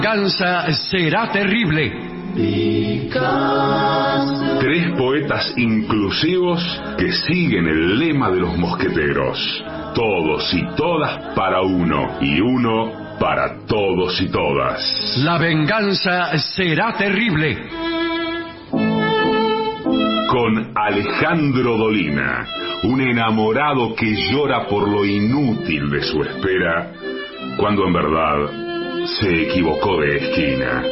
Venganza será terrible. Tres poetas inclusivos que siguen el lema de los mosqueteros: todos y todas para uno, y uno para todos y todas. La venganza será terrible. Con Alejandro Dolina, un enamorado que llora por lo inútil de su espera, cuando en verdad se equivocó de esquina.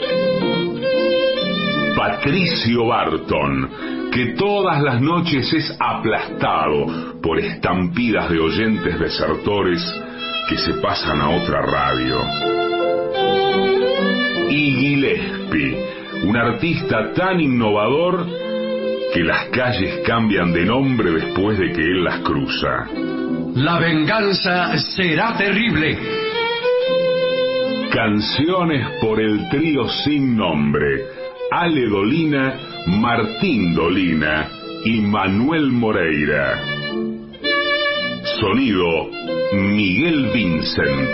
Patricio Barton, que todas las noches es aplastado por estampidas de oyentes desertores que se pasan a otra radio. Y Gillespie, un artista tan innovador que las calles cambian de nombre después de que él las cruza. La venganza será terrible. Canciones por el trío sin nombre: Ale Dolina, Martín Dolina y Manuel Moreira. Sonido: Miguel Vincent.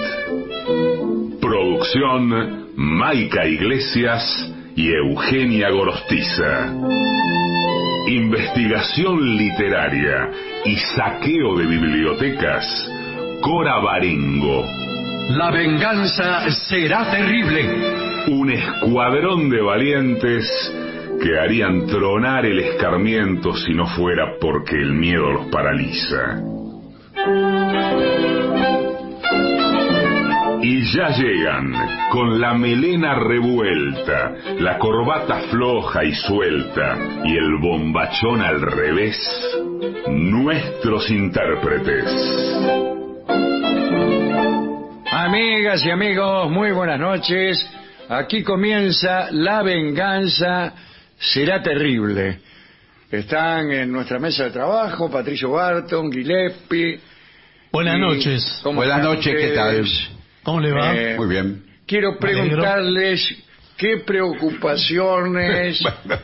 Producción: Maica Iglesias y Eugenia Gorostiza. Investigación literaria y saqueo de bibliotecas: Cora Barengo. La venganza será terrible. Un escuadrón de valientes que harían tronar el escarmiento si no fuera porque el miedo los paraliza. Y ya llegan, con la melena revuelta, la corbata floja y suelta y el bombachón al revés, nuestros intérpretes. Amigas y amigos, muy buenas noches. Aquí comienza La venganza será terrible. Están en nuestra mesa de trabajo Patricio Barton, Gillespie. Buenas noches. Buenas noches, ¿qué tal? ¿Cómo le va? Muy bien. Quiero preguntarles qué preocupaciones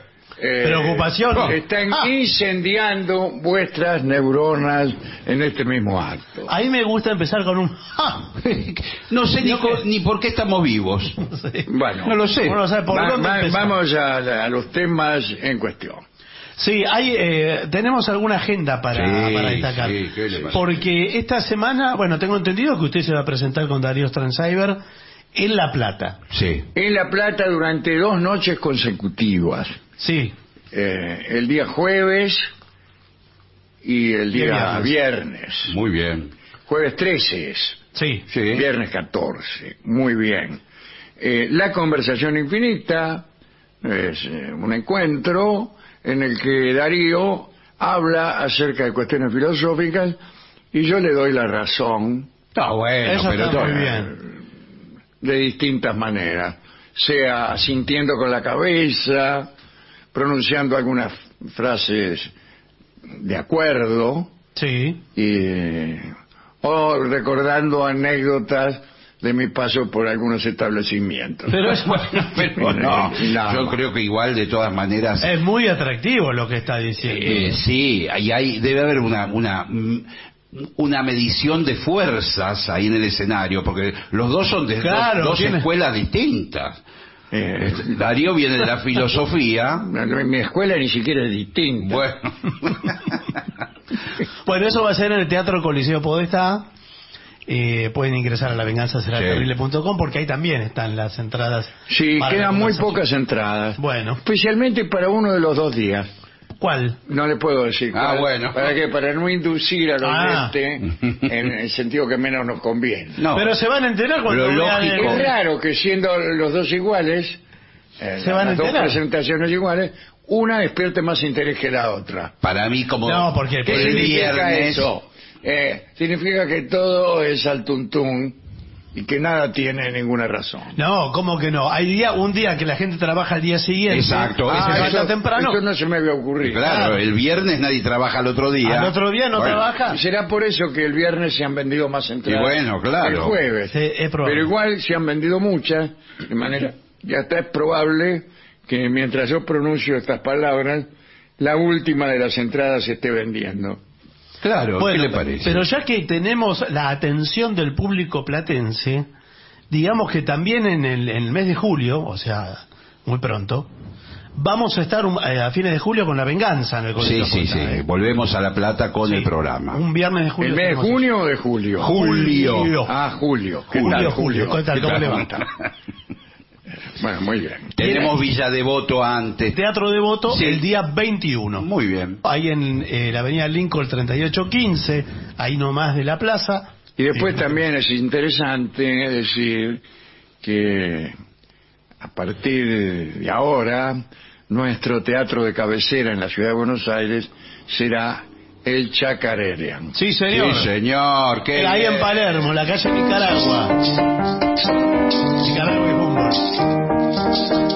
están incendiando vuestras neuronas en este mismo acto. A mí me gusta empezar con un No sé ni por qué estamos vivos. No sé. Bueno, no lo sé. Bueno, ¿sabe por dónde empezar? Vamos a los temas en cuestión. Sí, tenemos alguna agenda para destacar. Sí, ¿qué le pasa? Porque esta semana, bueno, tengo entendido que usted se va a presentar con Darío Strandcyber en La Plata. Sí. En La Plata durante 2 noches consecutivas. Sí. El día jueves y el día viernes. Muy bien. Jueves 13 es. Sí. Sí. Viernes 14. Muy bien. La conversación infinita es un encuentro en el que Darío habla acerca de cuestiones filosóficas y yo le doy la razón. Está bueno, Eso pero está muy bien. De distintas maneras, sea sintiendo con la cabeza, pronunciando algunas frases de acuerdo, Sí. o recordando anécdotas de mi paso por algunos establecimientos. Pero es, pero no, yo creo que igual de todas maneras es muy atractivo lo que está diciendo. sí, debe haber una medición de fuerzas ahí en el escenario, porque los dos son de dos escuelas distintas. Darío viene de la filosofía. Mi escuela ni siquiera es distinta. Bueno. Bueno, eso va a ser en el Teatro Coliseo Podestá. Pueden ingresar a lavenganzaseraterrible.com porque ahí también están las entradas. Sí, quedan muy pocas entradas. Bueno. Especialmente para uno de los 2 días. ¿Cuál? No le puedo decir. Bueno. ¿Para qué? Para no inducir al oyente en el sentido que menos nos conviene. No. Pero se van a enterar cuando Lo vean lógico. Es raro que siendo los dos iguales, se van a las 2 enterar. presentaciones iguales, una despierte más interés que la otra. Para mí como No, porque ¿Qué el significa viernes eso? Significa que todo es al tuntún y que nada tiene ninguna razón. No, ¿cómo que no? Hay un día que la gente trabaja al día siguiente. Exacto. Y se eso- falta temprano. Esto no se me había ocurrido. Claro, el viernes nadie trabaja al otro día. Al otro día no Bueno, trabaja. ¿Será por eso que el viernes se han vendido más entradas? Y bueno, claro. que el jueves. Sí, es probable. Pero igual se han vendido muchas, de manera que hasta es probable que mientras yo pronuncio estas palabras, la última de las entradas se esté vendiendo. Claro, Bueno, ¿qué le parece? pero ya que tenemos la atención del público platense, digamos que también en el mes de julio, o sea, muy pronto, vamos a estar a fines de julio con La Venganza en el Colegio Sí. Volvemos a La Plata con el programa. Un viernes de julio. ¿El mes de junio o de julio? Julio. Ah, julio. ¿Qué Julio, tal, Julio. ¿Qué tal? ¿Cómo le va? Bueno, muy bien. Tenemos Villa Devoto antes. Teatro Devoto Sí. el día 21. Muy bien. Ahí en la avenida Lincoln 3815, ahí nomás de la plaza. Y después también es interesante decir que a partir de ahora nuestro teatro de cabecera en la ciudad de Buenos Aires será el Chacarerian. Sí, señor. Sí, señor. Qué Ahí bien. en Palermo, la calle Nicaragua. Nicaragua y Humboldt.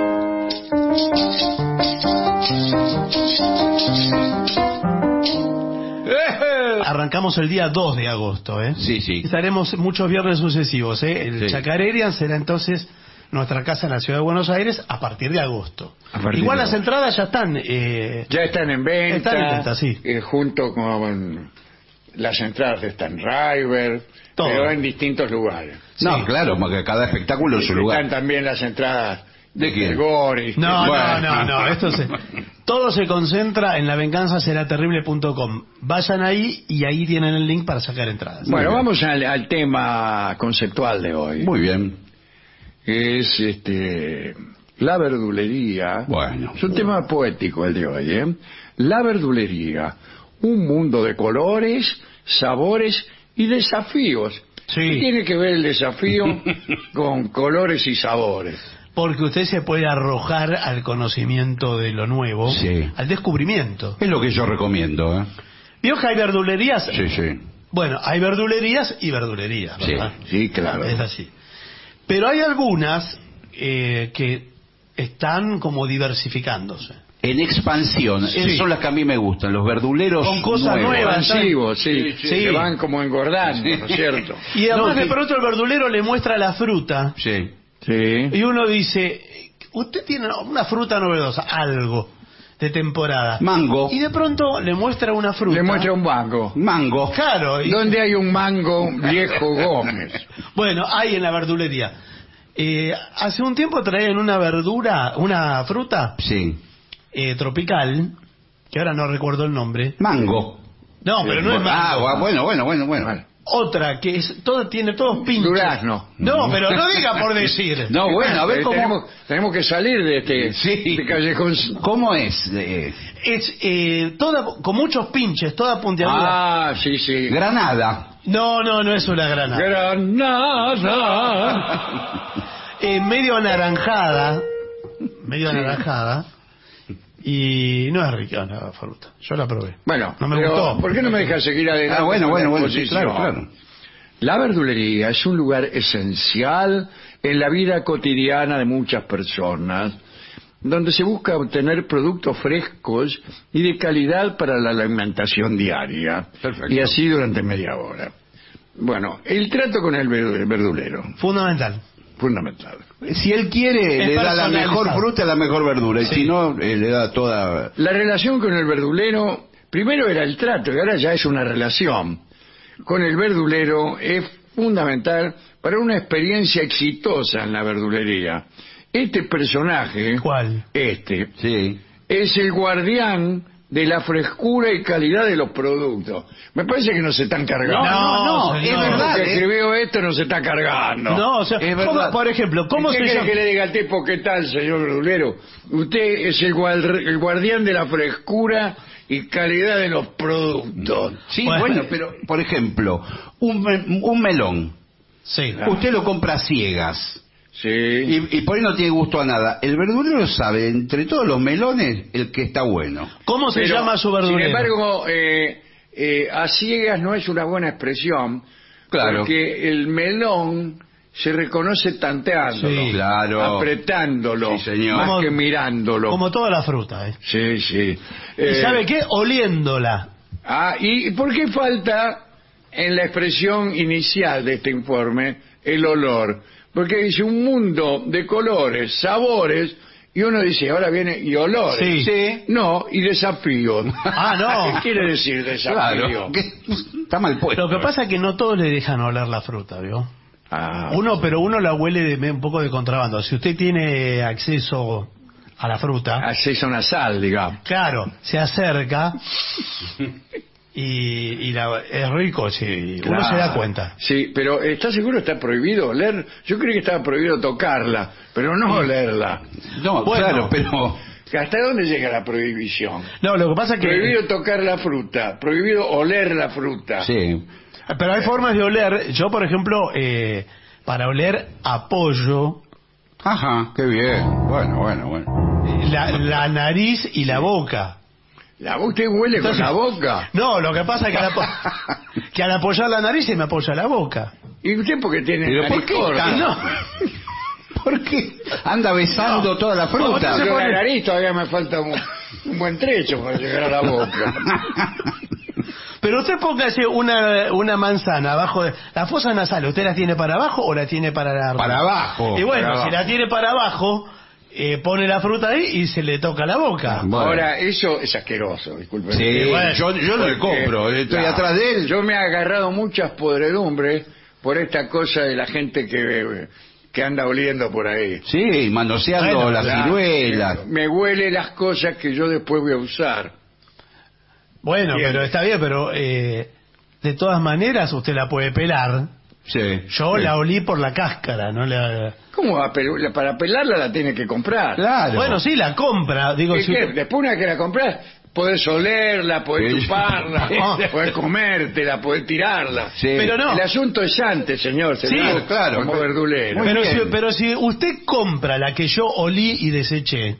Arrancamos el día 2 de agosto, ¿eh? Sí. Estaremos muchos viernes sucesivos, ¿eh? El Sí. Chacarerian será entonces nuestra casa en la ciudad de Buenos Aires a partir de agosto. A partir Igual de las agosto. entradas ya están. Ya están en venta. Están en venta, sí. Junto con las entradas de Stan River, Todo. pero en distintos lugares. No, Sí. claro, porque cada espectáculo en su Están lugar. también las entradas ¿De quién? Goris. No, Bueno. no. Todo se concentra en lavenganzaseraterrible.com. Vayan ahí y ahí tienen el link para sacar entradas. Bueno, Muy bien. vamos al tema conceptual de hoy. Muy bien. Es la verdulería. Bueno. Es un tema poético el de hoy, ¿eh? La verdulería, un mundo de colores, sabores y desafíos. Sí. ¿Qué tiene que ver el desafío con colores y sabores? Porque usted se puede arrojar al conocimiento de lo nuevo, Sí. al descubrimiento. Es lo que yo recomiendo, ¿eh? ¿Vio que hay verdulerías? Sí. Bueno, hay verdulerías y verdulerías, ¿verdad? Sí, claro. Es así. Pero hay algunas que están como diversificándose. En expansión. Sí. Esas son las que a mí me gustan. Los verduleros Con cosas nuevas. Expansivos, sí, Sí. que van como engordando, ¿no es cierto? Y además No, de que- pronto el verdulero le muestra la fruta Sí. Sí. y uno dice, usted tiene una fruta novedosa, algo de temporada. Mango. Y de pronto le muestra una fruta. Le muestra un mango. Mango. Claro. y- ¿Dónde hay un mango viejo Gómez? Bueno, hay en la verdulería. Hace un tiempo traían una fruta Sí. tropical, que ahora no recuerdo el nombre. Mango. No, pero no es mango. Ah, bueno. Bueno, Otra que es tiene todos pinchos. durazno. No, pero no diga por decir. No, bueno, a ver cómo... Tenemos que salir de este callejón. ¿Cómo es? Es con muchos pinches, toda puntiaguda. Ah, sí. Granada. No es una granada. Granada. Medio anaranjada. Y no es rica la fruta. Yo la probé. Bueno, no me pero, gustó. ¿por qué no me dejas seguir adelante? Ah, bueno, con la sí, exposición? claro. La verdulería es un lugar esencial en la vida cotidiana de muchas personas, donde se busca obtener productos frescos y de calidad para la alimentación diaria. Perfecto. Y así durante media hora. Bueno, el trato con el verdulero, Fundamental. fundamental. Si él quiere, Es le da la personalizado. mejor fruta, la mejor verdura. Y Sí. si no, le da toda... La relación con el verdulero, primero era el trato y ahora ya es una relación. Con el verdulero es fundamental para una experiencia exitosa en la verdulería. Este personaje, ¿Cuál? Sí. es el guardián de la frescura y calidad de los productos. Me parece que no se están cargando. No, es señor. verdad. El que escribió esto no se está cargando. No, o sea, Es ¿cómo- verdad. por ejemplo, ¿cómo ¿Qué se quiere llama? que le diga al tipo qué tal, señor verdulero? Usted es el guardián de la frescura y calidad de los productos. Sí, Bueno. bueno, pero, por ejemplo, un melón. Sí. Usted lo compra a ciegas. Sí. Y por ahí no tiene gusto a nada. El verdulero sabe, entre todos los melones, el que está bueno. ¿Cómo se Pero, llama su verdulero? Sin embargo, a ciegas no es una buena expresión. Claro. Porque el melón se reconoce tanteándolo, Sí. Claro. apretándolo, Sí, señor. más Como- que mirándolo. Como toda la fruta, ¿eh? Sí. ¿Y sabe qué? Oliéndola. ¿Y por qué falta en la expresión inicial de este informe el olor? Porque dice un mundo de colores, sabores, y uno dice, ahora viene, y olores. Sí. No, y desafíos. Ah, no. ¿Qué quiere decir desafío? Claro. Está mal puesto. Lo que pasa es que no todos le dejan oler la fruta, ¿vio? Pero uno la huele un poco de contrabando. Si usted tiene acceso a la fruta, acceso nasal, digamos. Claro, se acerca y es rico, sí, claro. Uno se da cuenta. Sí, pero ¿está seguro que está prohibido oler? Yo creí que estaba prohibido tocarla, pero no olerla. No, bueno, claro, pero... ¿Hasta dónde llega la prohibición? No, lo que pasa es que... Prohibido tocar la fruta, prohibido oler la fruta. Sí. Pero hay formas de oler. Yo, por ejemplo, para oler apoyo... Ajá, qué bien. Bueno. La nariz y la boca. ¿Usted huele con la boca? No, lo que pasa es que al apoyar la nariz se me apoya la boca. ¿Y usted por qué tiene nariz corta? No. ¿Por qué? Anda besando toda la fruta. Yo la nariz todavía me falta un buen trecho para llegar a la boca. Pero usted póngase una manzana abajo de la fosa nasal. ¿Usted la tiene para abajo o la tiene para arriba? Para abajo. Y bueno, si la tiene para abajo, pone la fruta ahí y se le toca la boca. Bueno. Ahora, eso es asqueroso, disculpe. Sí, bueno, yo no le compro, estoy atrás de él. Yo me he agarrado muchas podredumbres por esta cosa de la gente que anda oliendo por ahí. Sí, manoseando las ciruelas. Me huele las cosas que yo después voy a usar. Bueno, bien. Pero está bien, pero de todas maneras usted la puede pelar. Sí. Yo la olí por la cáscara, no la... ¿Cómo va a pelar? Para pelarla la tiene que comprar. Claro. Bueno, sí, la compra. Digo, ¿Y qué? Después una vez que la compras, podés olerla, podés chuparla, podés comértela, podés tirarla. Sí. Pero no. El asunto es antes, señor. Sí, claro. Como verdulero. Pero si usted compra la que yo olí y deseché...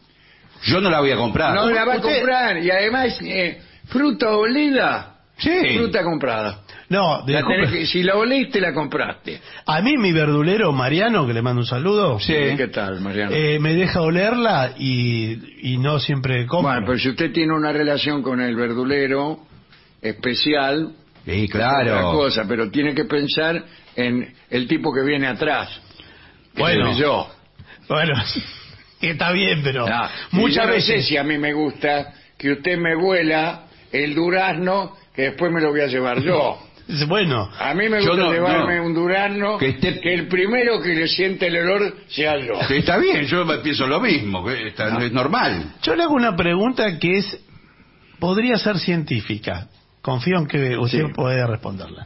Yo no la voy a comprar. No la va a comprar. Y además, fruta olida, sí. Fruta comprada. No, si la oliste, la compraste. A mí mi verdulero Mariano, que le mando un saludo. Sí. ¿Qué tal, Mariano? Me deja olerla y no siempre compro. Bueno, pero si usted tiene una relación con el verdulero especial, sí, claro. Es otra cosa, pero tiene que pensar en el tipo que viene atrás. Bueno, yo. Bueno, está bien, pero muchas veces, no sé si a mí me gusta que usted me huela el durazno que después me lo voy a llevar yo. Bueno, a mí me gusta llevarme un durazno que el primero que le siente el olor sea yo. Que está bien, yo pienso lo mismo, que es normal. Yo le hago una pregunta que podría ser científica. Confío en que usted puede responderla.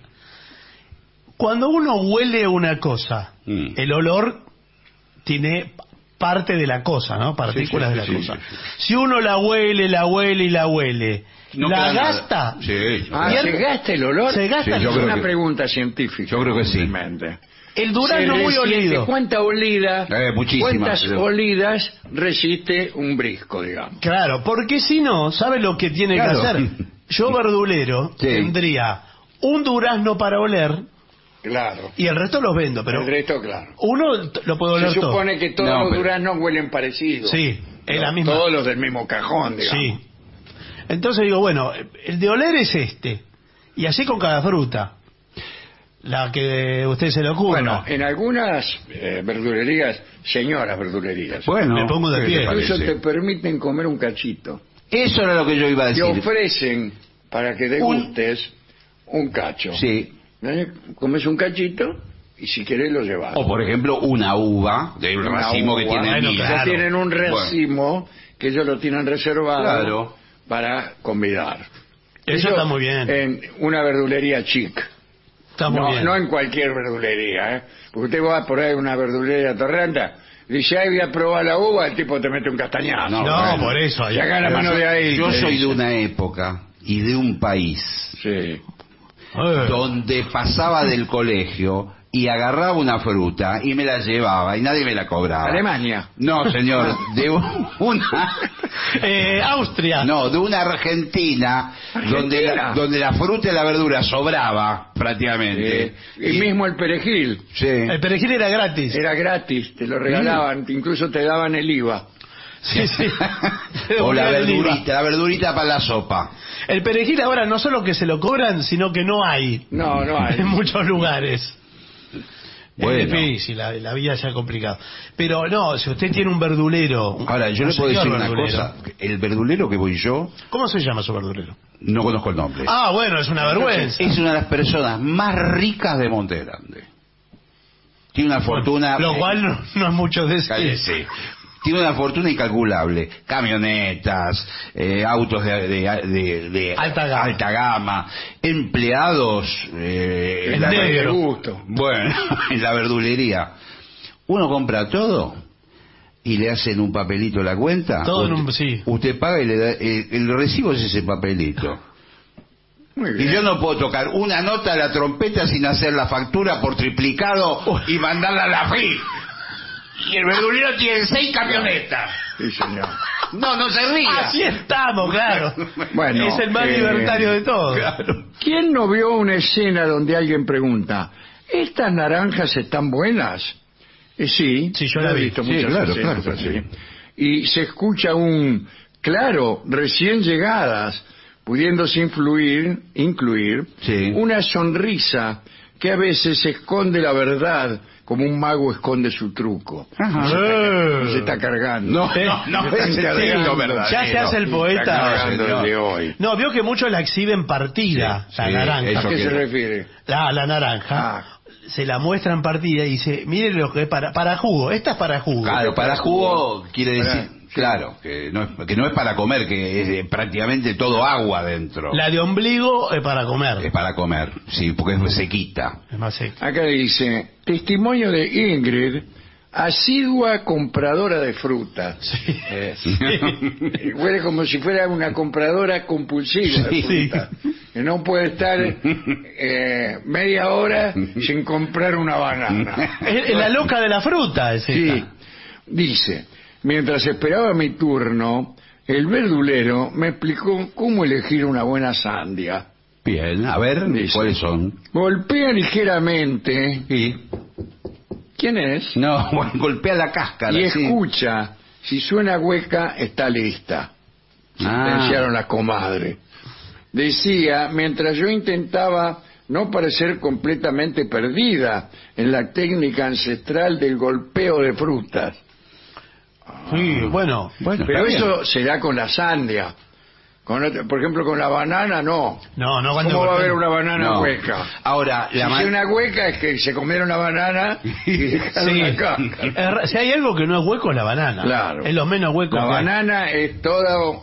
Cuando uno huele una cosa, el olor tiene parte de la cosa, ¿no? Partículas de la cosa. Sí. Si uno la huele y la huele, no ¿la gasta? Sí. ¿Se gasta el olor? Se gasta. Es una pregunta científica. Yo creo que sí. El durazno muy olido. ¿Cuántas muchísimas. Olidas resiste un brisco, digamos? Claro, porque si no, ¿sabe lo que tiene que hacer? Yo, verdulero, tendría un durazno para oler. Claro. Y el resto los vendo, pero... El resto, claro. Uno lo puedo oler todo. Se supone que todos los duraznos huelen parecidos. Sí, es la misma. Todos los del mismo cajón, digamos. Sí. Entonces digo, bueno, el de oler es este. Y así con cada fruta. La que a usted se le ocurra. Bueno, en algunas verdulerías, señoras verdulerías, bueno, me pongo de pie. Incluso te permiten comer un cachito. Eso era lo que yo iba a decir. Te ofrecen para que degustes un cacho. Sí. Comes un cachito y si querés lo llevas. O por ejemplo una uva del racimo que tienen. Ya tienen un racimo que ellos lo tienen reservado para convidar. Eso está muy bien. En una verdulería chic. Está muy bien. No en cualquier verdulería, porque usted va por ahí a una verdulería torrenta, dice, ay, voy a probar la uva, el tipo te mete un castañazo. No, por eso. Saca la mano de ahí. Yo soy de una época y de un país donde pasaba del colegio y agarraba una fruta y me la llevaba y nadie me la cobraba. ¿Alemania? No, señor, de una... Austria. No, de una Argentina. Donde la fruta y la verdura sobraba prácticamente. Y mismo el perejil. Sí. El perejil era gratis. Era gratis, te lo regalaban, incluso te daban el IVA. Sí. O la verdurita para la sopa. El perejil ahora no solo que se lo cobran, sino que no hay. No hay. En muchos lugares. Bueno. Es difícil, la vida ya es complicada. Pero no, si usted tiene un verdulero... Ahora, yo le puedo decir una cosa. El verdulero que voy yo... ¿Cómo se llama su verdulero? No conozco el nombre. Ah, bueno, es una vergüenza. Es una de las personas más ricas de Monte Grande. tiene una fortuna... Lo cual no es mucho decir. Sí. Tiene una fortuna incalculable. Camionetas, autos de alta gama, empleados en la de gusto. Bueno, en la verdulería. Uno compra todo y le hacen un papelito a la cuenta. Sí. Usted paga y le da el recibo, es ese papelito. Muy bien. Y yo no puedo tocar una nota de la trompeta sin hacer la factura por triplicado y mandarla a la FI. Y el verdulero tiene 6 camionetas. Sí, señor. No se ría. Así estamos, claro. Bueno, es el más libertario de todos. Claro. ¿Quién no vio una escena donde alguien pregunta, ¿estas naranjas están buenas? Sí, yo la he vi. visto Sí, muchas claro, escenas claro, así. sí. Y se escucha recién llegadas, pudiéndose incluir Sí. una sonrisa que a veces esconde la verdad como un mago esconde su truco. Ajá. No se está cargando. No, Se es están el cargando. signo verdadero. Ya se hace el poeta. Está cargando No, el de hoy. No, vio que muchos la exhiben partida, Sí, la sí, naranja. eso ¿A qué que- se refiere? La naranja. Se la muestran partida y dice, mire lo que es para jugo. Esta es para jugo. Claro, para jugo quiere decir, Para- claro, que no es para comer, que es prácticamente todo agua dentro. La de ombligo es para comer. Es para comer, sí, porque es sequita. Es más seco. Acá dice, testimonio de Ingrid, asidua compradora de frutas. Huele como si fuera una compradora compulsiva de Sí. frutas. Que no puede estar media hora sin comprar una banana. Es la loca de la fruta, es Sí, esta. dice, mientras esperaba mi turno, el verdulero me explicó cómo elegir una buena sandia. Bien, a ver, Dice. ¿cuáles son? Golpea ligeramente. Sí. ¿Quién es? No, bueno, golpea la cáscara. Y sí. escucha, si suena hueca, está lista. Sentenciaron la comadre. Decía, mientras yo intentaba no parecer completamente perdida en la técnica ancestral del golpeo de frutas. Sí, bueno. Pero está eso bien. se da con la sandia. Por ejemplo, con la banana, no. No, cuando ¿Cómo va a haber golpea- una banana No. hueca? Ahora, Si hay una hueca es que se comieron la banana y dejaron Sí. la cáscara. Si hay algo que no es hueco es la banana. Claro. Es lo menos hueco La que hay. banana es todo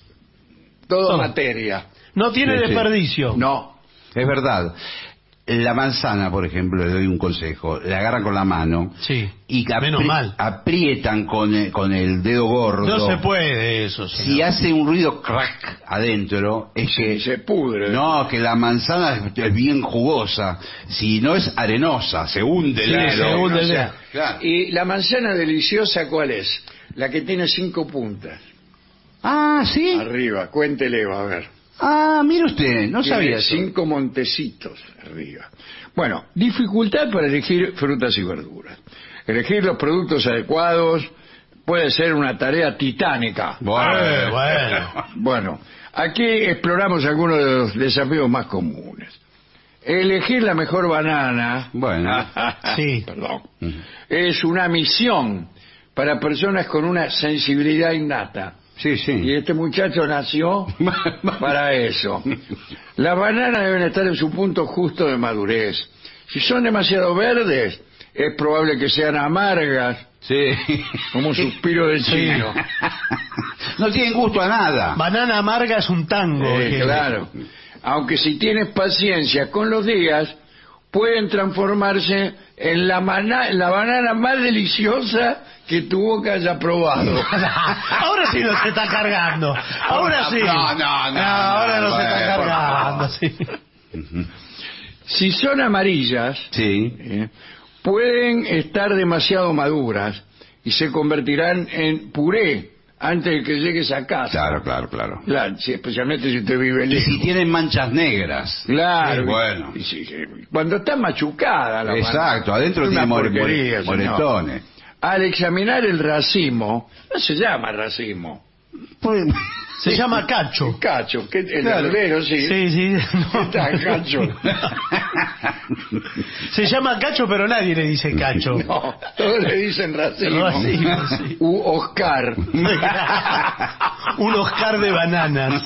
Todo. materia. No tiene Sí, sí. desperdicio. No. Es verdad. La manzana, por ejemplo, le doy un consejo. La agarran con la mano Sí. y Menos mal. aprietan con el dedo gordo. No se puede eso, señor. Si hace un ruido crack adentro, es que... Se pudre. No, que la manzana es bien jugosa. Si no es arenosa, se hunde el Sí, dedo. se hunde el O sea, dedo. Claro. ¿Y la manzana deliciosa cuál es? La que tiene 5 puntas. Ah, ¿sí? Arriba, cuéntele, va a ver. Ah, mire usted, no Tiene sabía eso. 5 montecitos arriba. Bueno, dificultad para elegir frutas y verduras. Elegir los productos adecuados puede ser una tarea titánica. Bueno. Bueno, aquí exploramos algunos de los desafíos más comunes. Elegir la mejor banana, Bueno. Sí. perdón, es una misión para personas con una sensibilidad innata. Sí, Y sí. este muchacho nació para eso. Las bananas deben estar en su punto justo de madurez. Si son demasiado verdes, es probable que sean amargas, Sí. como un suspiro de chino. No tienen gusto a nada. Banana amarga es un tango. que- Claro. Aunque si tienes paciencia con los días, pueden transformarse en la banana más deliciosa que tu boca haya probado. Ahora sí nos está cargando. Ahora sí. No, Ahora nos está por cargando. Sí. Si son amarillas, Sí. pueden estar demasiado maduras y se convertirán en puré antes de que llegues a casa. Claro. Especialmente si usted vive Y lejos. si tienen manchas negras. Claro. Sí, bueno. Cuando está machucada la Exacto, banana. adentro Es tiene una porquería, señor. moretones. Al examinar el racimo, no se llama racimo, Se llama cacho. cacho, que el Claro. verdulero, sí. Sí. No. Está cacho. Se llama cacho, pero nadie le dice cacho. No, todos le dicen racimo. Racimo, sí. U Oscar. Un Oscar de bananas.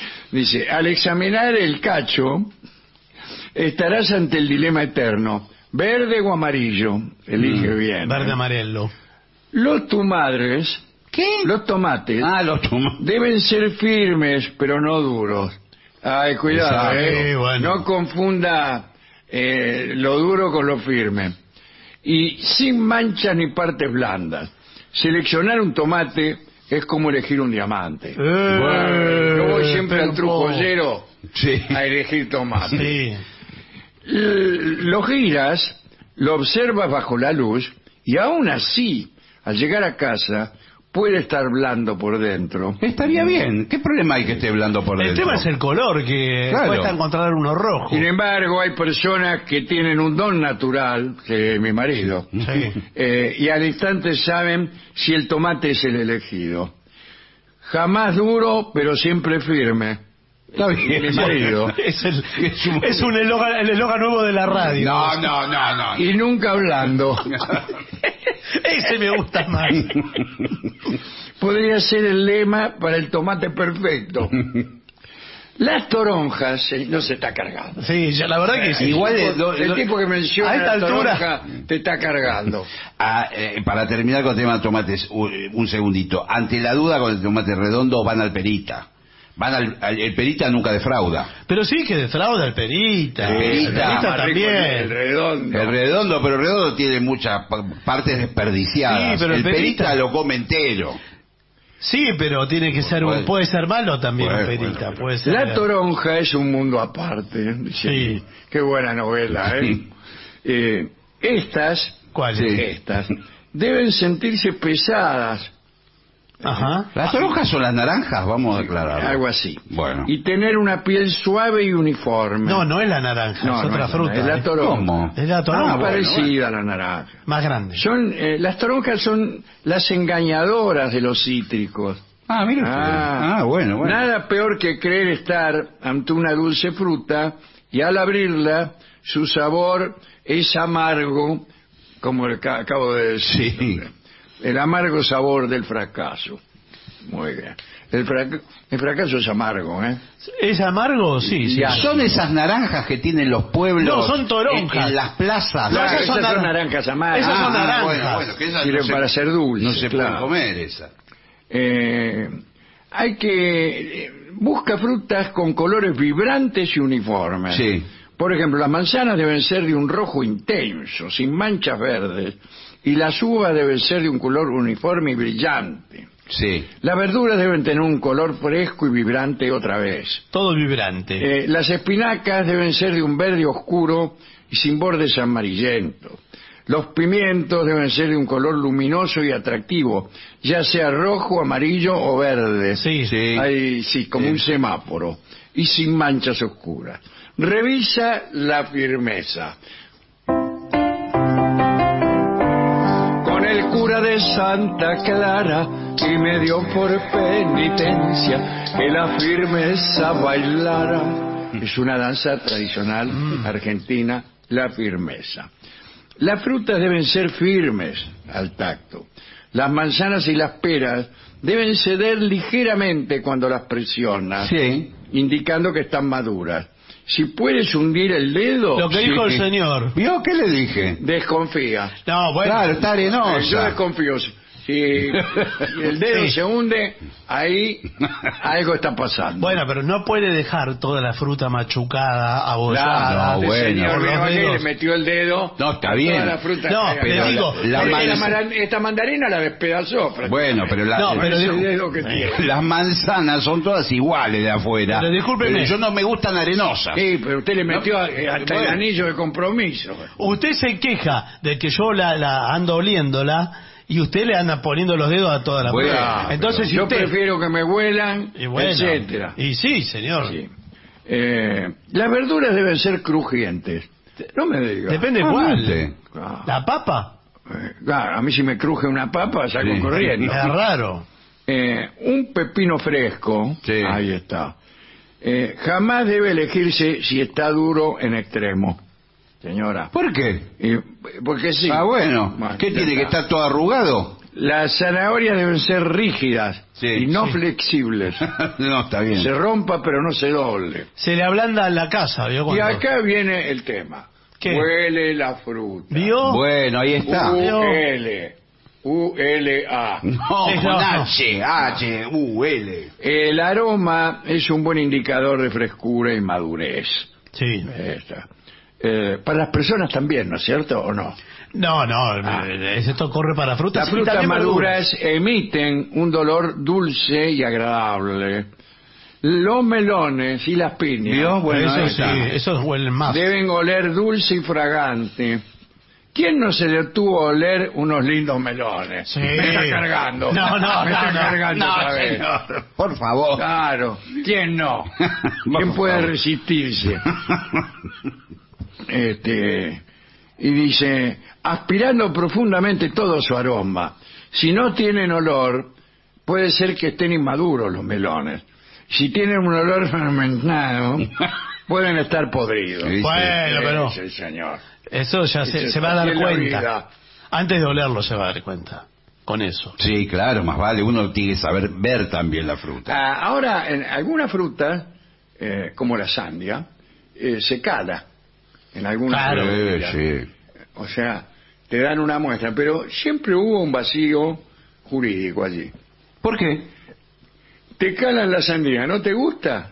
Dice, al examinar el cacho, estarás ante el dilema eterno. ¿Verde o amarillo? Elige bien. Verde amarelo. Los tomates. ¿Qué? Los tomates. Los tomates. Deben ser firmes, pero no duros. Ay, cuidado, Bueno. No confunda lo duro con lo firme. Y sin manchas ni partes blandas. Seleccionar un tomate es como elegir un diamante. Yo voy siempre al trucollero a elegir tomate. Sí. Lo giras, lo observas bajo la luz y aún así, al llegar a casa, puede estar blando por dentro. Estaría bien. ¿Qué problema hay que esté blando por dentro? El tema es el color, que cuesta encontrar uno rojo. Sin embargo, hay personas que tienen un don natural, que mi marido, y al instante saben si el tomate es el elegido. Jamás duro, pero siempre firme. Está bien. Mi marido. Es el eslogan nuevo de la radio. No. Y nunca hablando. Ese me gusta más. Podría ser el lema para el tomate perfecto. Las toronjas, no se está cargando. Sí, la verdad que sí. Igual el tipo que menciona a esta la altura toronja te está cargando. Para terminar con el tema de tomates, un segundito. Ante la duda con el tomate redondo, van al perita. El perita nunca defrauda. Pero sí que defrauda el perita. El perita también. El redondo. El redondo tiene muchas partes desperdiciadas. Sí, pero el perita lo come entero. Sí, pero tiene que ser puede ser malo también el perita. Puede ser. La toronja es un mundo aparte. Sí. Qué buena novela, estas, ¿cuáles? Estas deben sentirse pesadas. Ajá. Las toronjas son las naranjas, vamos a aclarar. Algo así. Bueno. Y tener una piel suave y uniforme. No es la naranja, es otra fruta. Es la toronja. ¿Cómo? Es la toronja. Parecida a la naranja. Más grande. Las toronjas son las engañadoras de los cítricos. Mira. Bueno. Nada peor que creer estar ante una dulce fruta y al abrirla su sabor es amargo, como acabo de decir. Sí. El amargo sabor del fracaso. Muy bien. El fracaso es amargo, ¿eh? ¿Es amargo? Sí. Son esas naranjas que tienen los pueblos. No, son toronjas. En las plazas. No, esas son naranjas amargas. Esas son naranjas. Bueno, que esas sirven para ser dulces. No se pueden comer esas. Hay que... busca frutas con colores vibrantes y uniformes. Sí. Por ejemplo, las manzanas deben ser de un rojo intenso, sin manchas verdes, y las uvas deben ser de un color uniforme y brillante. Sí. Las verduras deben tener un color fresco y vibrante otra vez. Todo vibrante. Las espinacas deben ser de un verde oscuro y sin bordes amarillentos. Los pimientos deben ser de un color luminoso y atractivo, ya sea rojo, amarillo o verde. Sí. Como un semáforo. Y sin manchas oscuras. Revisa la firmeza. Con el cura de Santa Clara y me dio por penitencia que la firmeza bailara. Es una danza tradicional argentina, la firmeza. Las frutas deben ser firmes al tacto. Las manzanas y las peras deben ceder ligeramente cuando las presionas, indicando que están maduras. Si puedes hundir el dedo... Lo que dijo el señor. ¿Vio qué le dije? Desconfía. No, bueno. Claro, está arenosa. Yo desconfío. Si el dedo se hunde, ahí algo está pasando. Bueno, pero no puede dejar toda la fruta machucada, abollada. No, bueno. Le metió el dedo. No, está bien. Toda la fruta. No, pero digo, esta mandarina la despedazó. Bueno, pero las manzanas son todas iguales de afuera. Pero discúlpeme. Yo no me gustan arenosas. Sí, pero usted le metió hasta el anillo de compromiso. Usted se queja de que yo la ando oliéndola y usted le anda poniendo los dedos a toda la fruta. Entonces, si yo usted... prefiero que me huelan, etcétera. Y sí, señor. Sí. Las verduras deben ser crujientes. No me diga. Depende cuál. ¿La papa? A mí si me cruje una papa salgo corriendo. Es raro. Un pepino fresco, ahí está. Jamás debe elegirse si está duro en extremo. Señora. ¿Por qué? Porque sí. Bueno. ¿Qué tiene que estar todo arrugado? Las zanahorias deben ser rígidas y no flexibles. No, está bien. Se rompa pero no se doble. Se le ablanda la casa, ¿vio? Y acá viene el tema. ¿Qué? Huele la fruta. ¿Vio? Bueno, ahí está. U-L-A. No, con H-U-L. El aroma es un buen indicador de frescura y madurez. Sí. Está. Para las personas también, ¿no es cierto? ¿O no? No, esto corre para frutas. Las frutas maduras emiten un dolor dulce y agradable. Los melones y las piñas, ¿vio? Bueno, eso sí, esos huelen más. deben oler dulce y fragante. ¿Quién no se detuvo a oler unos lindos melones? Sí. Me está cargando. No, Me está cargando otra vez. Señor, por favor. Claro. ¿Quién no? ¿Quién Por puede favor. resistirse? Y dice, aspirando profundamente todo su aroma. Si no tienen olor, puede ser que estén inmaduros los melones. Si tienen un olor fermentado, pueden estar podridos. Sí, sí. Bueno, pero Sí, señor. eso ya se va a Así dar es la cuenta. vida. Antes de olerlo se va a dar cuenta. Con eso. Sí, claro, más vale. Uno tiene que saber ver también la fruta. Ahora, en algunas frutas, como la sandia, se cala. En algunas Claro. frutas. Sí. O sea, te dan una muestra, pero siempre hubo un vacío jurídico allí. ¿Por qué? Te calan la sandía, ¿no te gusta?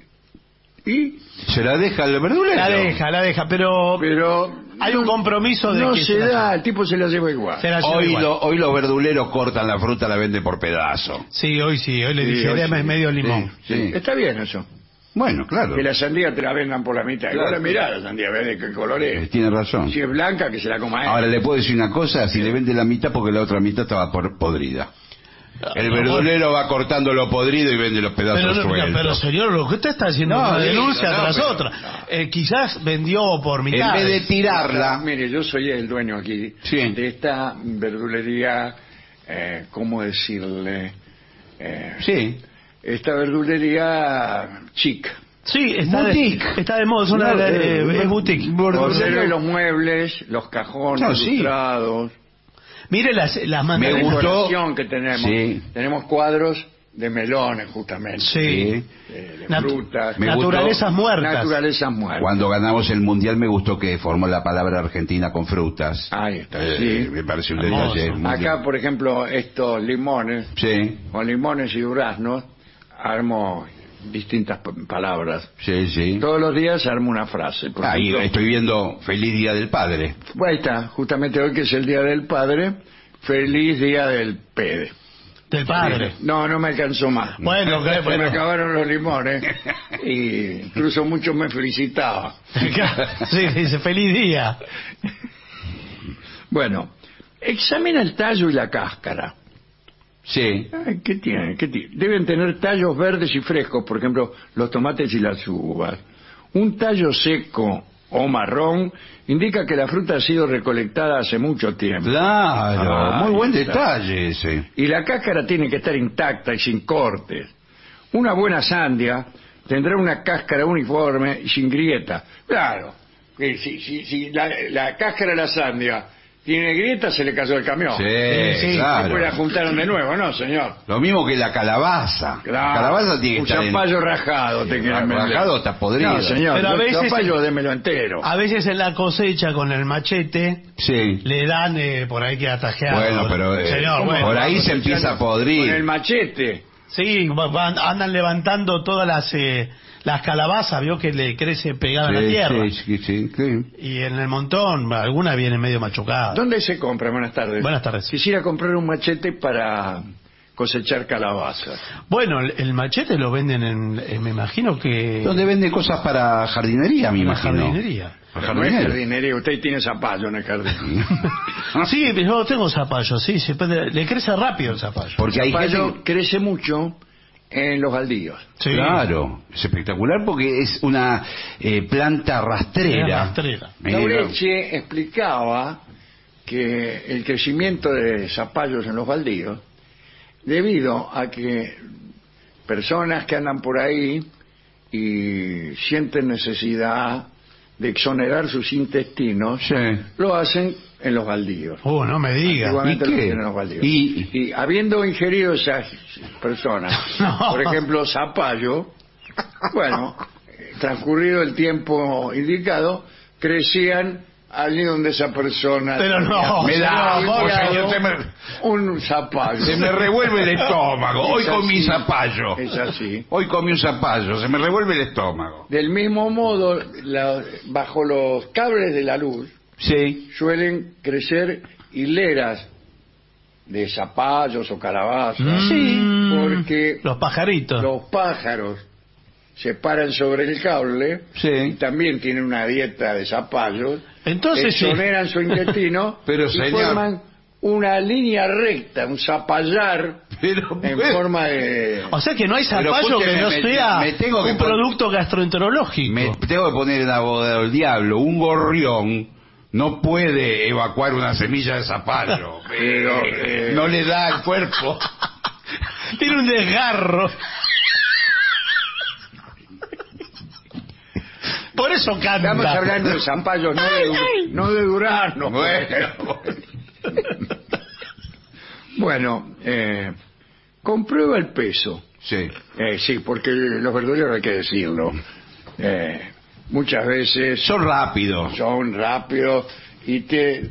Y Se la deja el verdulero. La deja, pero hay un compromiso de no que se da, el tipo se la lleva igual. se la lleva Hoy, igual. hoy los verduleros cortan la fruta, la venden por pedazo. Sí, hoy le Sí, dije, hoy deme sí. medio limón. Sí. Está bien eso. Bueno, claro. Que la sandía te la vendan por la mitad. Claro. Ahora mirá la sandía, ve de qué color es. Tiene razón. Si es blanca, que se la coma él. Ahora le puedo decir una cosa, si le vende la mitad porque la otra mitad estaba podrida. El verdulero va cortando lo podrido y vende los pedazos sueltos. Pero señor, lo que usted está haciendo No, es una digo, denuncia no, tras pero- otra. Quizás vendió por mitad. En vez de tirarla, Mire, yo soy el dueño aquí Sí. de esta verdulería, ¿cómo decirle? sí. Esta verdulería chic. Sí, está Boutique. está de moda, es una es boutique. Observe los muebles, los cajones No, sí. ilustrados. Mire las Me mandarinas. gustó. Decoración que tenemos. Sí. Tenemos cuadros de melones, justamente. Sí. De Nat- frutas. Me naturalezas gustó. muertas. Naturalezas muertas. Cuando ganamos el mundial me gustó que formó la palabra Argentina con frutas. Ahí está, Sí, sí. me parece un Hermoso. detalle. muy Acá, por ejemplo, estos limones, Sí, con limones y duraznos, armo distintas palabras. sí. Todos los días armo una frase. Por Ahí ejemplo, estoy viendo Feliz Día del Padre. ahí está, justamente hoy que es el Día del Padre, feliz Día del Pede. Del padre. No me alcanzó más. Bueno, Se me bueno. acabaron los limones y incluso muchos me felicitaban. Sí, dice feliz día. Bueno, examina el tallo y la cáscara. Sí. Ay, ¿Qué tiene? Deben tener tallos verdes y frescos, por ejemplo, los tomates y las uvas. Un tallo seco o marrón indica que la fruta ha sido recolectada hace mucho tiempo. Claro, muy ahí buen está. detalle ese. Y la cáscara tiene que estar intacta y sin cortes. Una buena sandia tendrá una cáscara uniforme y sin grieta. Claro, que si la cáscara de la sandia tiene grieta, se le cayó el camión. Sí, Después claro. la juntaron de nuevo, ¿no, señor? Lo mismo que la calabaza. Claro. La calabaza tiene que Un estar zapallo rajado te quieren vender. rajado, está podrido. No, señor, Pero a el veces- zapallo démelo entero. A veces en la cosecha con el machete Sí. le dan por ahí que atajear. Bueno, pero Señor, ¿Cómo bueno. por ahí vamos se empieza a podrir. Con el machete. Sí, andan levantando todas las calabazas, vio que le crece pegada a la tierra. Sí. Y en el montón, alguna viene medio machucada. ¿Dónde se compra? Buenas tardes. Buenas tardes. Quisiera comprar un machete para cosechar calabazas. Bueno, el machete lo venden me imagino que... Donde vende cosas para jardinería, me en la imagino. jardinería. Para No es jardinero. jardinería, usted tiene zapallo en el jardín. Sí, yo tengo zapallo, sí, le crece rápido el zapallo. Porque hay Zapallo gente... crece mucho en los baldíos. Sí. Claro, es espectacular porque es una planta rastrera. Es rastrera. Laureche explicaba que el crecimiento de zapallos en los baldíos, debido a que personas que andan por ahí y sienten necesidad de exonerar sus intestinos, Sí. lo hacen en los baldíos. No me diga. Antiguamente ¿Y lo qué? hacían en los baldíos. Y- Y habiendo ingerido esas personas, No. por ejemplo, zapallo, bueno, transcurrido el tiempo indicado, crecían allí donde esa persona pero no, me da un zapallo. Se me revuelve el estómago. Hoy comí zapallo. Es así. Hoy comí un zapallo, se me revuelve el estómago. Del mismo modo, bajo los cables de la luz Sí. suelen crecer hileras de zapallos o calabazas. Sí. Porque Los pajaritos. los pájaros se paran sobre el cable y Sí. también tienen una dieta de zapallos. Entonces sí. exoneran su intestino Pero, y señor, forman una línea recta, un zapallar pero en bueno, forma de... O sea que no hay Pero zapallo que escúcheme, no sea me tengo que un pon- producto gastroenterológico. me tengo que poner en abogado del diablo. Un gorrión no puede evacuar una semilla de zapallo. Pero, no le da al cuerpo. Tiene un desgarro. Por eso canta. Estamos hablando de zapallos, no de durazno. Bueno, comprueba el peso. Sí. Sí, porque los verduleros hay que decirlo. Muchas veces Son rápidos. son rápidos y te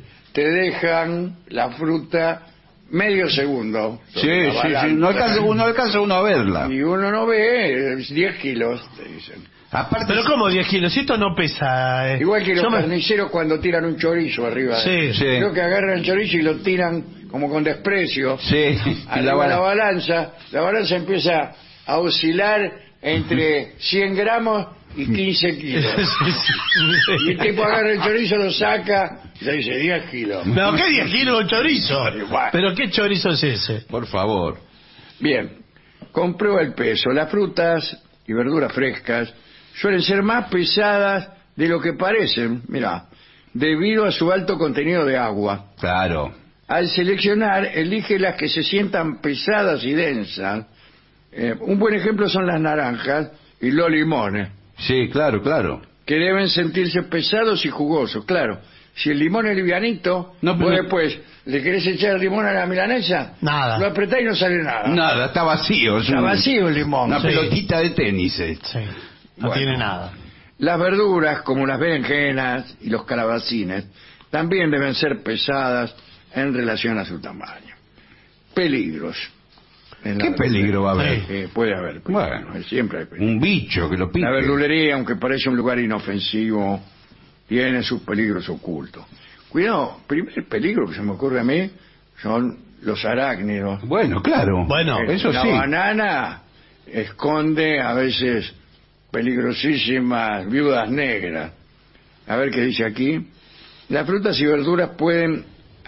dejan la fruta medio segundo. Sí, sobre la sí, sí. balanza. No alcanza uno a verla. Y uno no ve 10 kilos, te dicen. Aparte, Pero ¿cómo 10 kilos? Esto no pesa. Igual que los Yo me- carniceros cuando tiran un chorizo arriba. Sí. Sí. Creo que agarran el chorizo y lo tiran como con desprecio. Sí. Y Arriba la balanza empieza a oscilar entre 100 gramos y 15 kilos. Sí, sí. Y el tipo agarra el chorizo, lo saca y le dice 10 kilos. No, ¿qué 10 kilos de chorizo? Igual. ¿Pero qué chorizo es ese? Por favor. Bien, comprueba el peso. Las frutas y verduras frescas suelen ser más pesadas de lo que parecen, mirá, debido a su alto contenido de agua. Claro. Al seleccionar, elige las que se sientan pesadas y densas. Un buen ejemplo son las naranjas y los limones, Sí, claro, claro. que deben sentirse pesados y jugosos. Claro, si el limón es livianito, No, pero- vos después le querés echar limón a la milanesa, Nada. lo apretás y no sale nada. Nada, está vacío. Es Está un- vacío el limón. Una Sí. pelotita de tenis. Sí. No Bueno. tiene nada. Las verduras, como las berenjenas y los calabacines, también deben ser pesadas en relación a su tamaño. Peligros. en la ¿Qué verdulería. peligro va a haber? Puede haber. peligro. Bueno. Siempre hay peligro. Un bicho que lo pique. La verdulería, aunque parece un lugar inofensivo, tiene sus peligros ocultos. Cuidado, primer peligro que se me ocurre a mí son los arácnidos. Bueno, claro. Bueno, eso La sí. banana esconde a veces peligrosísimas viudas negras. A ver qué dice aquí. Las frutas y verduras pueden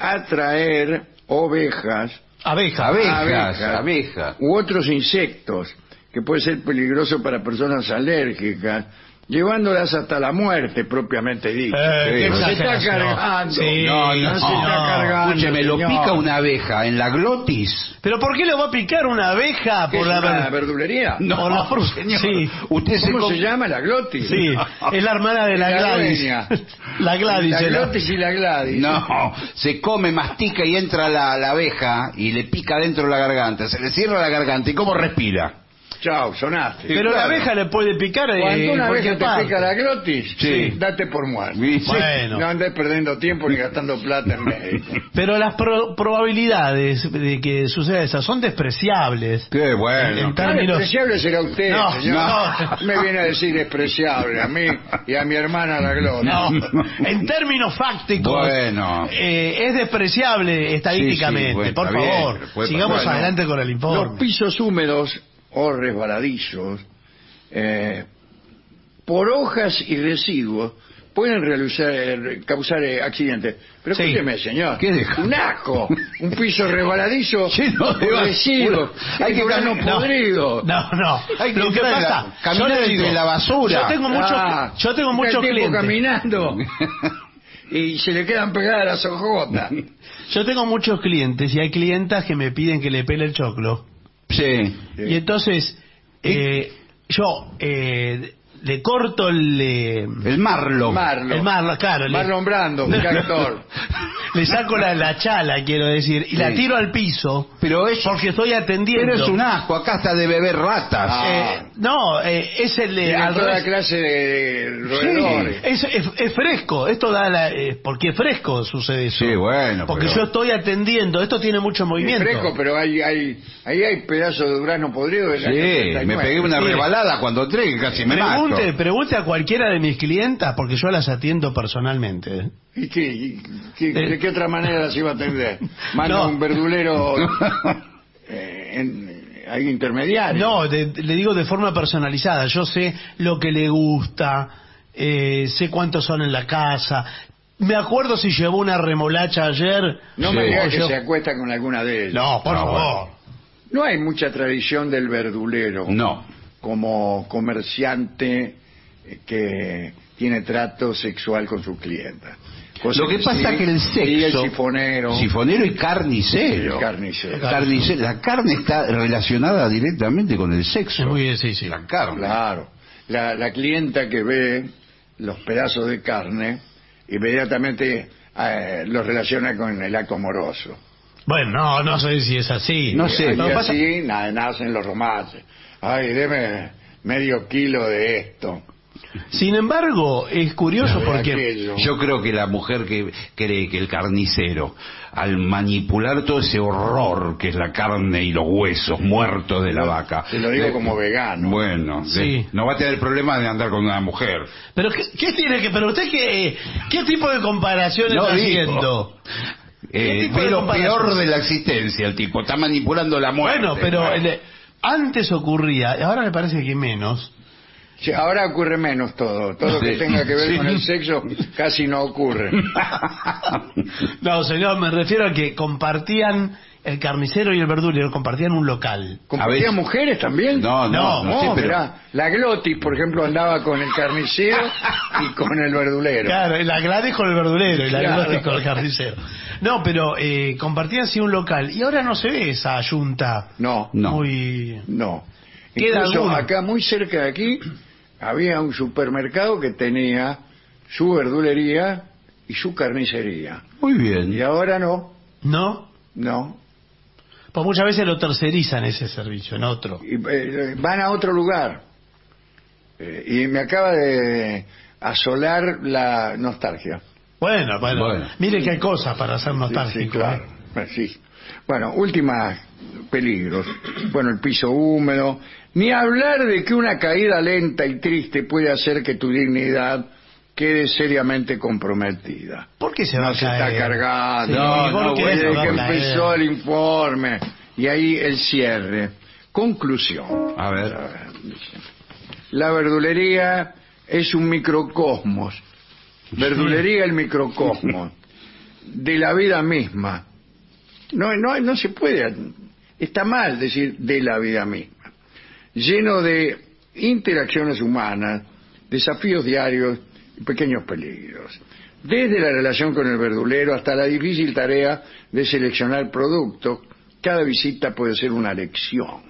atraer ovejas Abeja. Abejas. u otros insectos, que puede ser peligroso para personas alérgicas, llevándolas hasta la muerte propiamente dicha. Qué No se está exageración. cargando. Sí. No se está cargando. Escúcheme, lo señor. pica una abeja en la glotis. ¿Pero por qué le va a picar una abeja ¿Qué por es la una ver- verdulería? Por la fruta. señor. Sí. Usted se ¿Cómo com- se llama? La glotis. Sí, es la hermana de la La Gladys. dueña. La Gladys. La es la- glotis y la Gladys. No, se come, mastica y entra la abeja y le pica dentro de la garganta. Se le cierra la garganta. ¿Y cómo respira? Chao, sonaste. Pero la claro. abeja le puede picar Cuando una en abeja cualquier te parte. pica la glotis, Sí. date por muerto. Sí. Bueno. No andes perdiendo tiempo ni gastando plata en médico. Pero las probabilidades de que suceda eso son despreciables. Qué bueno. En Tan términos... despreciable será usted, No, señor. no. Me viene a decir despreciable a mí y a mi hermana la glotis. No, en términos fácticos, Bueno. es despreciable estadísticamente. Sí, sí, bueno, por está bien, favor, pero puede sigamos pasar. adelante con el Los informe. pisos húmedos o resbaladizos, por hojas y residuos, pueden causar accidentes. Pero Sí. escúcheme, señor, ¿Qué deja? un asco, un piso resbaladizo, Lleno de residuos, hay que grano caminar- podrido. No. Hay que Lo que entrar en la- pasa, caminar yo le entre digo, la basura. Yo tengo muchos está el tipo clientes. caminando y se le quedan pegadas las ojotas. Yo tengo muchos clientes y hay clientas que me piden que le pele el choclo. Sí. Sí. Y entonces, yo le corto el marlo. El marlo, claro. Marlon Brando, qué actor. Le saco la chala, quiero decir, y la tiro al piso. Pero es porque estoy atendiendo. Pero es un asco, acá está de beber ratas. No, es el de toda clase de roedores. Sí, es fresco, esto da porque es fresco sucede eso. Sí, bueno. Porque yo estoy atendiendo, esto tiene mucho movimiento. Es fresco, pero ahí hay pedazos de durazno podrido de la Sí, me pegué una rebalada cuando entré que casi me mato. Pregunte a cualquiera de mis clientas, porque yo las atiendo personalmente. ¿Y de qué otra manera las iba a atender? Manda un verdulero hay intermediarios. No, le digo de forma personalizada. Yo sé lo que le gusta, sé cuántos son en la casa. Me acuerdo si llevó una remolacha ayer. No me diga que se acuesta con alguna de ellas. No, por favor. No hay mucha tradición del verdulero. No. Como comerciante que tiene trato sexual con sus clientas. Lo que pasa es que el sexo... Y el sifonero. Sifonero y carnicero. La carne está relacionada directamente con el sexo. Muy bien, sí. La carne. Claro. La clienta que ve los pedazos de carne, inmediatamente los relaciona con el acto amoroso. Bueno, no sé si es así. No sé. Y así nacen los romances. Ay, deme medio kilo de esto. Sin embargo, es curioso porque yo creo que la mujer que cree que el carnicero, al manipular todo ese horror que es la carne y los huesos muertos de la vaca, te lo digo como vegano. Bueno, sí. No va a tener problema de andar con una mujer. Pero ¿qué tiene que? Pero usted qué tipo de comparación está haciendo? Ve lo peor de la existencia, el tipo está manipulando la muerte. Bueno, pero antes ocurría, ahora me parece que menos. Sí, ahora ocurre menos todo que tenga que ver con el sexo casi no ocurre. No, señor, me refiero a que compartían, el carnicero y el verdulero compartían un local. ¿Compartían mujeres también? No, pero... Mirá, la Glotis, por ejemplo, andaba con el carnicero y con el verdulero. Claro, la Gladys con el verdulero y la Glotis con el carnicero. No, pero compartían sí un local y ahora no se ve esa yunta. No. Incluso acá, muy cerca de aquí, había un supermercado que tenía su verdulería y su carnicería. Muy bien. Y ahora no. ¿No? No. Pues muchas veces lo tercerizan ese servicio en otro. Y, van a otro lugar. Y me acaba de asolar la nostalgia. Bueno. Mire que hay cosas para ser nostálgico. Sí, claro. Sí. Bueno, últimos peligros. Bueno, el piso húmedo. Ni hablar de que una caída lenta y triste puede hacer que tu dignidad quede seriamente comprometida. ¿Por qué se va a caer? Se está cargando. Sí, desde que empezó el informe. Y ahí el cierre. Conclusión. A ver. La verdulería es un microcosmos. Verdulería el microcosmos de la vida misma. No se puede. Está mal decir de la vida misma. Lleno de interacciones humanas, desafíos diarios y pequeños peligros. Desde la relación con el verdulero hasta la difícil tarea de seleccionar productos, cada visita puede ser una lección.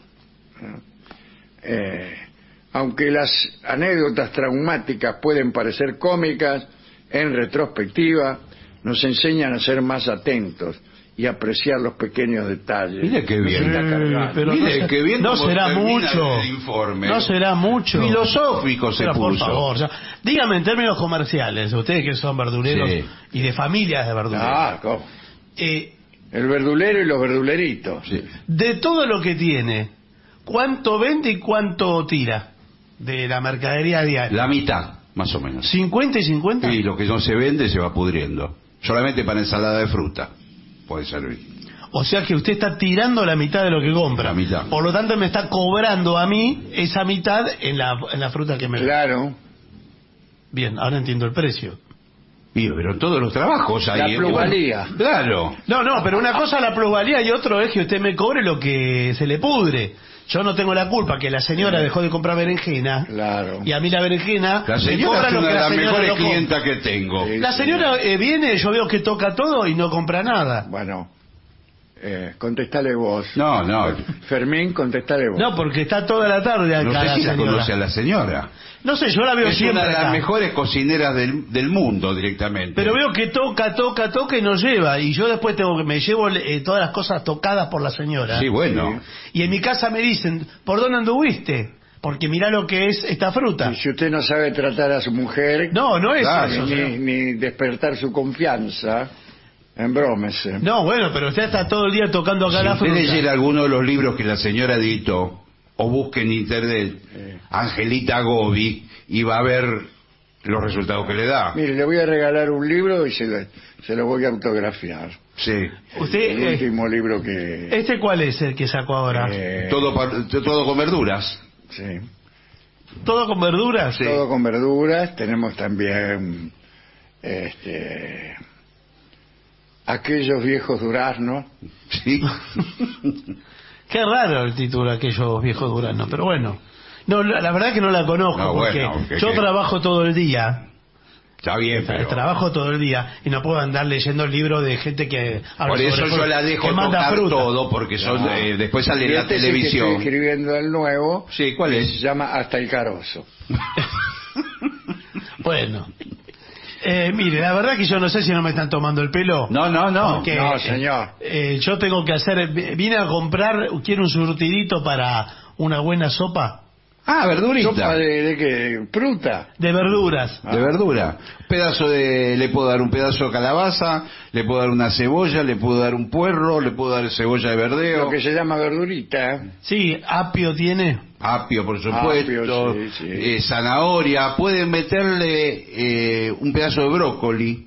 Aunque las anécdotas traumáticas pueden parecer cómicas, en retrospectiva nos enseñan a ser más atentos y apreciar los pequeños detalles. Mire qué bien. Pero mire qué bien. No será mucho. El informe. No será mucho. Filosófico se puso. Por favor, dígame en términos comerciales, ustedes que son verduleros y de familias de verduleros. ¿Cómo? El verdulero y los verduleritos. Sí. De todo lo que tiene, ¿cuánto vende y cuánto tira de la mercadería diaria? La mitad, más o menos. ¿50 y 50? Y lo que no se vende se va pudriendo. Solamente para ensalada de fruta puede servir. O sea que usted está tirando la mitad de lo que compra. La mitad. Por lo tanto me está cobrando a mí esa mitad en la fruta que me vende. Claro. Bien, ahora entiendo el precio. Pero todos los trabajos hay. La plusvalía. Claro. No, pero una cosa es la plusvalía y otro es que usted me cobre lo que se le pudre. Yo no tengo la culpa que la señora dejó de comprar berenjena. Claro. Y a mí la berenjena la señora es una de las mejores clientas que tengo. Sí, la señora viene, yo veo que toca todo y no compra nada. Bueno, Contestale vos. No. Fermín, contestale vos. No, porque está toda la tarde acá. No sé si la señora. conoce a la señora. No sé, yo la veo Es siempre una de las acá. mejores cocineras del mundo directamente. Pero veo que toca y no lleva. Y yo después me llevo todas las cosas tocadas por la señora. Sí, bueno. Y en mi casa me dicen, ¿por dónde anduviste? Porque mirá lo que es esta fruta. Y si usted no sabe tratar a su mujer... No es eso. Ni despertar su confianza, embrómese. No, bueno, pero usted está todo el día tocando acá la Si usted fruta. leyera alguno de los libros que la señora editó, o busque en internet Angelita Gobi, y va a ver los resultados que le da. Mire, le voy a regalar un libro y se lo voy a autografiar. Sí. Usted, El último libro que... ¿Este cuál es el que sacó ahora? Todo con verduras. Sí. ¿Todo con verduras? Sí. Todo con verduras. Tenemos también aquellos viejos duraznos. Sí. Qué raro el título de aquellos viejos duraznos, pero bueno. No, la verdad que no la conozco, No, porque bueno, yo trabajo todo el día. Está bien, pero... Trabajo todo el día y no puedo andar leyendo libros de gente que habla Por eso sobre yo la dejo que manda tocar fruta. todo, porque son después sale Y en la este es el que televisión. estoy escribiendo el nuevo. Sí, ¿cuál Se es? llama Hasta el Carozo. Bueno. Mire, la verdad que yo no sé si no me están tomando el pelo. No. Porque, No, señor. yo tengo que hacer... Vine a comprar, quiero un surtidito para una buena sopa Ah, verdurita. ¿Sopa de qué? ¿Fruta? de verduras. De verdura. Le puedo dar un pedazo de calabaza, le puedo dar una cebolla, le puedo dar un puerro, le puedo dar cebolla de verdeo. Lo que se llama verdurita. Sí, apio tiene. Apio, por supuesto. Apio, sí. Zanahoria. Pueden meterle un pedazo de brócoli.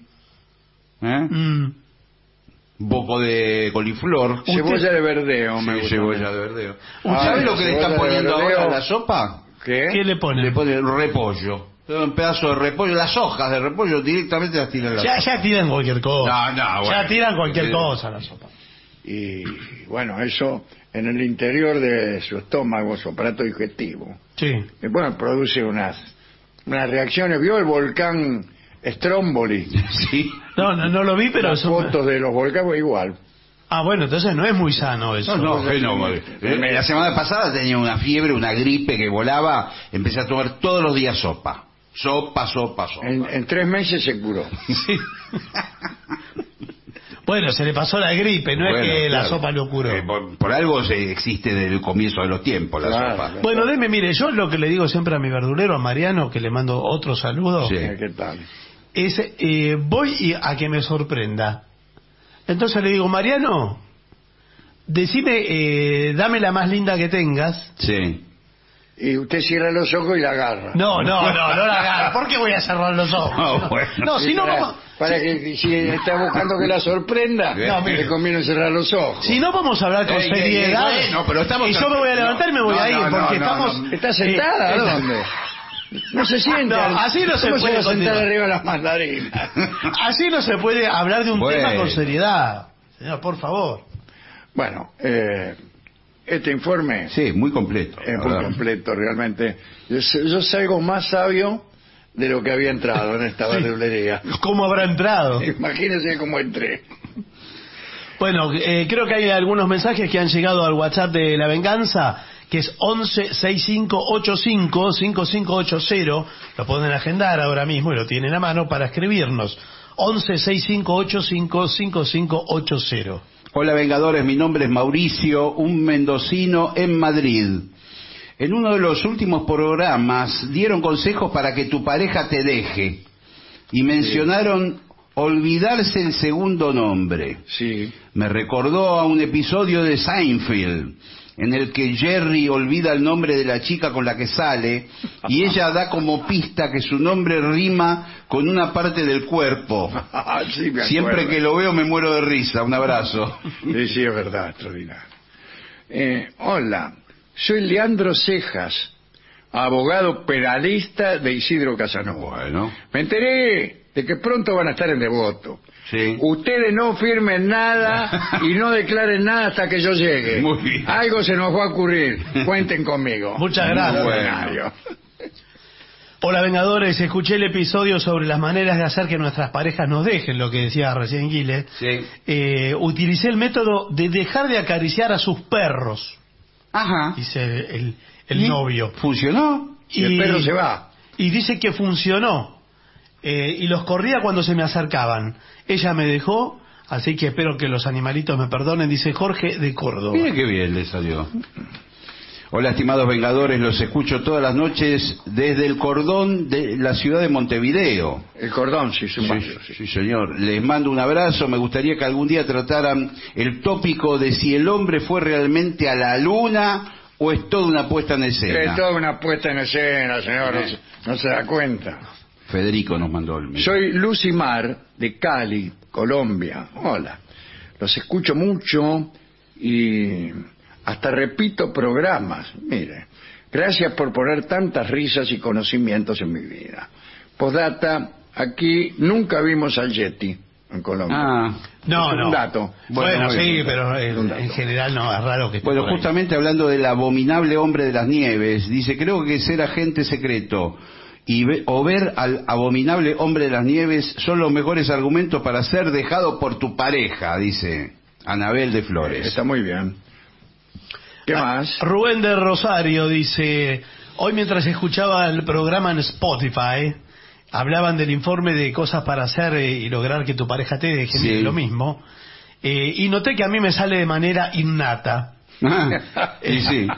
Un poco de coliflor. Cebolla de verdeo, me Sí, gusta. cebolla de verdeo. Ah, ¿Sabe lo que le están cebolla de poniendo verdeo. ahora a la sopa? ¿Qué? ¿Qué le pone? Le ponen repollo. Un pedazo de repollo, las hojas de repollo directamente las tiran a la sopa. Ya tiran cualquier cosa. No, bueno. Ya tiran cualquier cosa la sopa. Y bueno, eso en el interior de su estómago, su aparato digestivo. Sí. Y bueno, produce unas reacciones. ¿Vio el volcán Stromboli? Sí. No lo vi, pero... Las fotos de los volcanes igual. Ah, bueno, entonces no es muy sano eso. No, la semana pasada tenía una fiebre, una gripe que volaba. Empecé a tomar todos los días sopa. Sopa. En 3 meses se curó. Sí. Bueno, se le pasó la gripe, no es que la sopa lo curó. Por algo existe desde el comienzo de los tiempos la Claro, sopa. claro. Bueno, mire, yo lo que le digo siempre a mi verdulero, a Mariano, que le mando otro saludo, Sí. ¿Qué tal? es voy a que me sorprenda. Entonces le digo, Mariano, decime, dame la más linda que tengas. Sí. Y usted cierra los ojos y la agarra. No la agarro. ¿Por qué voy a cerrar los ojos? No, bueno. No, si no vamos... Para que si está buscando que la sorprenda, No, le mire. conviene cerrar los ojos. Si no vamos a hablar con seriedad, bueno, pero estamos... y yo me voy a levantar y me voy a ir, porque estamos... ¿Está sentada? está- ¿Dónde? No se sienta. No, así no se ¿Cómo puede va a sentar continuar. arriba de las mandarinas? Así no se puede hablar de un Bueno. tema con seriedad. Señor, por favor. Bueno, este informe Sí, muy completo. es la muy verdad. completo realmente. Yo salgo más sabio de lo que había entrado en esta verdulería. ¿Cómo habrá entrado? Imagínense cómo entré. Bueno, creo que hay algunos mensajes que han llegado al WhatsApp de La Venganza, que es 11-6585-5580. Lo pueden agendar ahora mismo y lo tienen a mano para escribirnos. 11-6585-5580. Hola Vengadores, mi nombre es Mauricio, un mendocino en Madrid. En uno de los últimos programas dieron consejos para que tu pareja te deje y mencionaron olvidarse el segundo nombre. Sí. Me recordó a un episodio de Seinfeld en el que Jerry olvida el nombre de la chica con la que sale y ella da como pista que su nombre rima con una parte del cuerpo. Sí, me acuerdo. Siempre que lo veo me muero de risa. Un abrazo. Sí, es verdad, extraordinario. Hola, soy Leandro Cejas, abogado penalista de Isidro Casanova. Bueno. Me enteré de que pronto van a estar en Devoto. Sí. Ustedes no firmen nada y no declaren nada hasta que yo llegue. Muy bien. Algo se nos va a ocurrir. Cuenten conmigo. Muchas gracias. Extraordinario. Hola Vengadores, escuché el episodio sobre las maneras de hacer que nuestras parejas nos dejen, lo que decía recién Guile. Sí. Utilicé el método de dejar de acariciar a sus perros, Ajá. dice el novio. ¿Funcionó? Y el perro se va. Y dice que funcionó. Y los corría cuando se me acercaban. Ella me dejó, así que espero que los animalitos me perdonen, dice Jorge de Córdoba. Mire qué bien le salió. Hola, estimados Vengadores, los escucho todas las noches desde el cordón de la ciudad de Montevideo. El cordón, sí, es un barrio, sí. Sí, señor. Les mando un abrazo. Me gustaría que algún día trataran el tópico de si el hombre fue realmente a la luna o es toda una puesta en escena. Es toda una puesta en escena, señor, no se da cuenta. Federico nos mandó el mail. Soy Lucimar, de Cali, Colombia. Hola. Los escucho mucho y hasta repito programas. Mire, gracias por poner tantas risas y conocimientos en mi vida. Postdata, aquí nunca vimos al Yeti en Colombia. No, Es no. un dato. Bueno, sí, pero un dato. en general no, es raro que esté Bueno, por ahí. justamente hablando del abominable hombre de las nieves, dice, creo que ser agente secreto o ver al abominable hombre de las nieves son los mejores argumentos para ser dejado por tu pareja, dice Anabel de Flores. Está muy bien. ¿Qué más? Rubén de Rosario dice, hoy mientras escuchaba el programa en Spotify, hablaban del informe de cosas para hacer y lograr que tu pareja te deje, Sí. lo mismo, y noté que a mí me sale de manera innata. Y sí.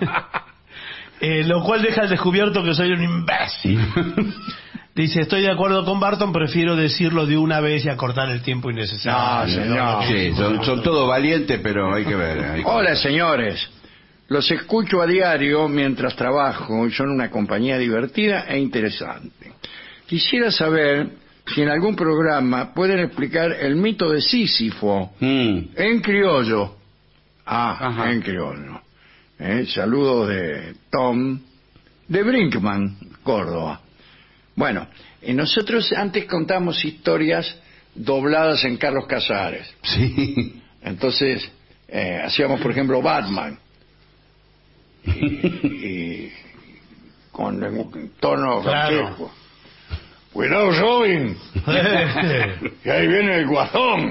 Lo cual deja al descubierto que soy un imbécil. Dice, estoy de acuerdo con Barton, prefiero decirlo de una vez y acortar el tiempo innecesario. No, señor. Sí, son todos valientes, pero hay que ver. Hola, señores. Los escucho a diario mientras trabajo y son una compañía divertida e interesante. Quisiera saber si en algún programa pueden explicar el mito de Sísifo en criollo. Ajá. En criollo. Saludos de Tom de Brinkman, Córdoba. Bueno, nosotros antes contamos historias dobladas en Carlos Casares. Sí. Entonces, hacíamos, por ejemplo, Batman. Y con un tono Claro. grotesco. Cuidado, Robin, que ahí viene el guasón.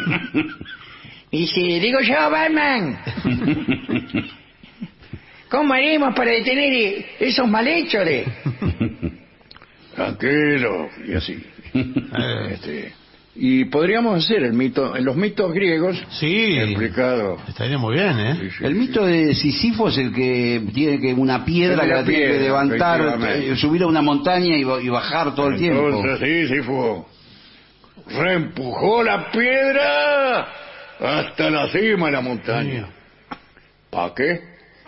Y si digo yo, Batman, ¿cómo haremos para detener esos malhechores? Tranquilo, y así. Y podríamos hacer el mito, los mitos griegos Sí, explicado. estaría muy bien, ¿eh? Sí, sí, El sí. mito de Sísifo es el que tiene que una piedra que La la tiene que piedra, levantar, efectivamente. subir a una montaña y bajar todo el tiempo. Entonces Sísifo reempujó la piedra hasta la cima de la montaña. ¿Para qué?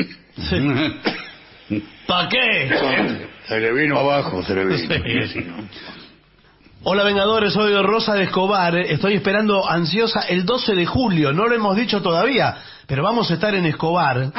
¿Para qué? Se le vino abajo, se le vino. Sí. Hola Vengadores, soy Rosa de Escobar, estoy esperando ansiosa el 12 de julio, no lo hemos dicho todavía, pero vamos a estar en Escobar,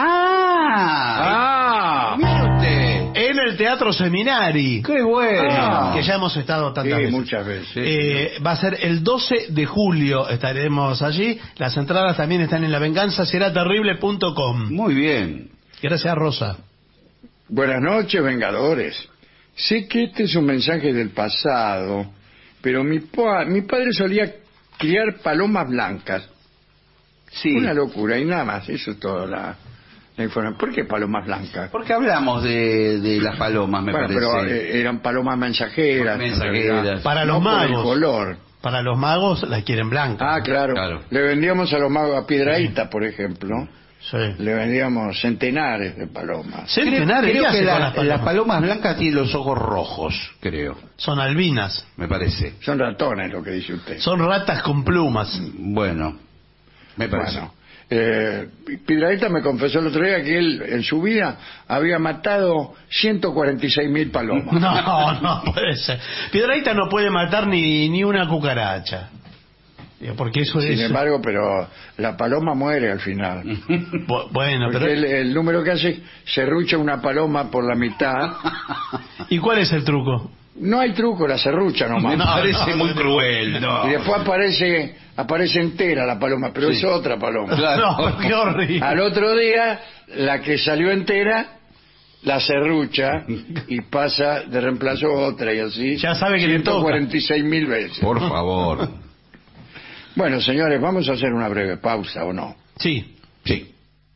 Mire usted. en el Teatro Seminari, ¡Qué bueno! que ya hemos estado tantas Sí, veces. muchas veces. Va a ser el 12 de julio, estaremos allí, las entradas también están en lavenganzaseraterrible.com. Muy bien. Gracias Rosa. Buenas noches, Vengadores. Sé que este es un mensaje del pasado, pero mi padre solía criar palomas blancas. Sí. Una locura, y nada más, eso es toda la información. ¿Por qué palomas blancas? Porque hablamos de las palomas, me Bueno, parece. pero eran palomas mensajeras. en Mensajeras. realidad, Para no los por el magos. color. Para los magos la quieren blanca. Ah, claro. Claro. Le vendíamos a los magos a Piedrahíta, por ejemplo. Sí. Le vendíamos centenares de palomas. Centenares, ¿qué Creo hace que con las palomas blancas tienen los ojos rojos, creo. Son albinas, Me parece. Son ratones, lo que dice usted. son ratas con plumas. Bueno, me parece. Bueno, Piedrahíta me confesó el otro día que él en su vida había matado 146.000 palomas. No puede ser. Piedrahíta no puede matar ni una cucaracha. Porque eso Sin es... embargo, pero la paloma muere al final. Bueno, Porque pero... el número que hace, serrucha una paloma por la mitad. ¿Y cuál es el truco? No hay truco, la serrucha nomás. Me parece muy cruel, no. Y después aparece entera la paloma, pero Sí. es otra paloma. Claro. No, qué horrible. Al otro día, la que salió entera la serrucha y pasa de reemplazo a otra y así. Ya sabe que le toca. 146.000 veces. Por favor. Bueno, señores, vamos a hacer una breve pausa, ¿o no? Sí. Sí.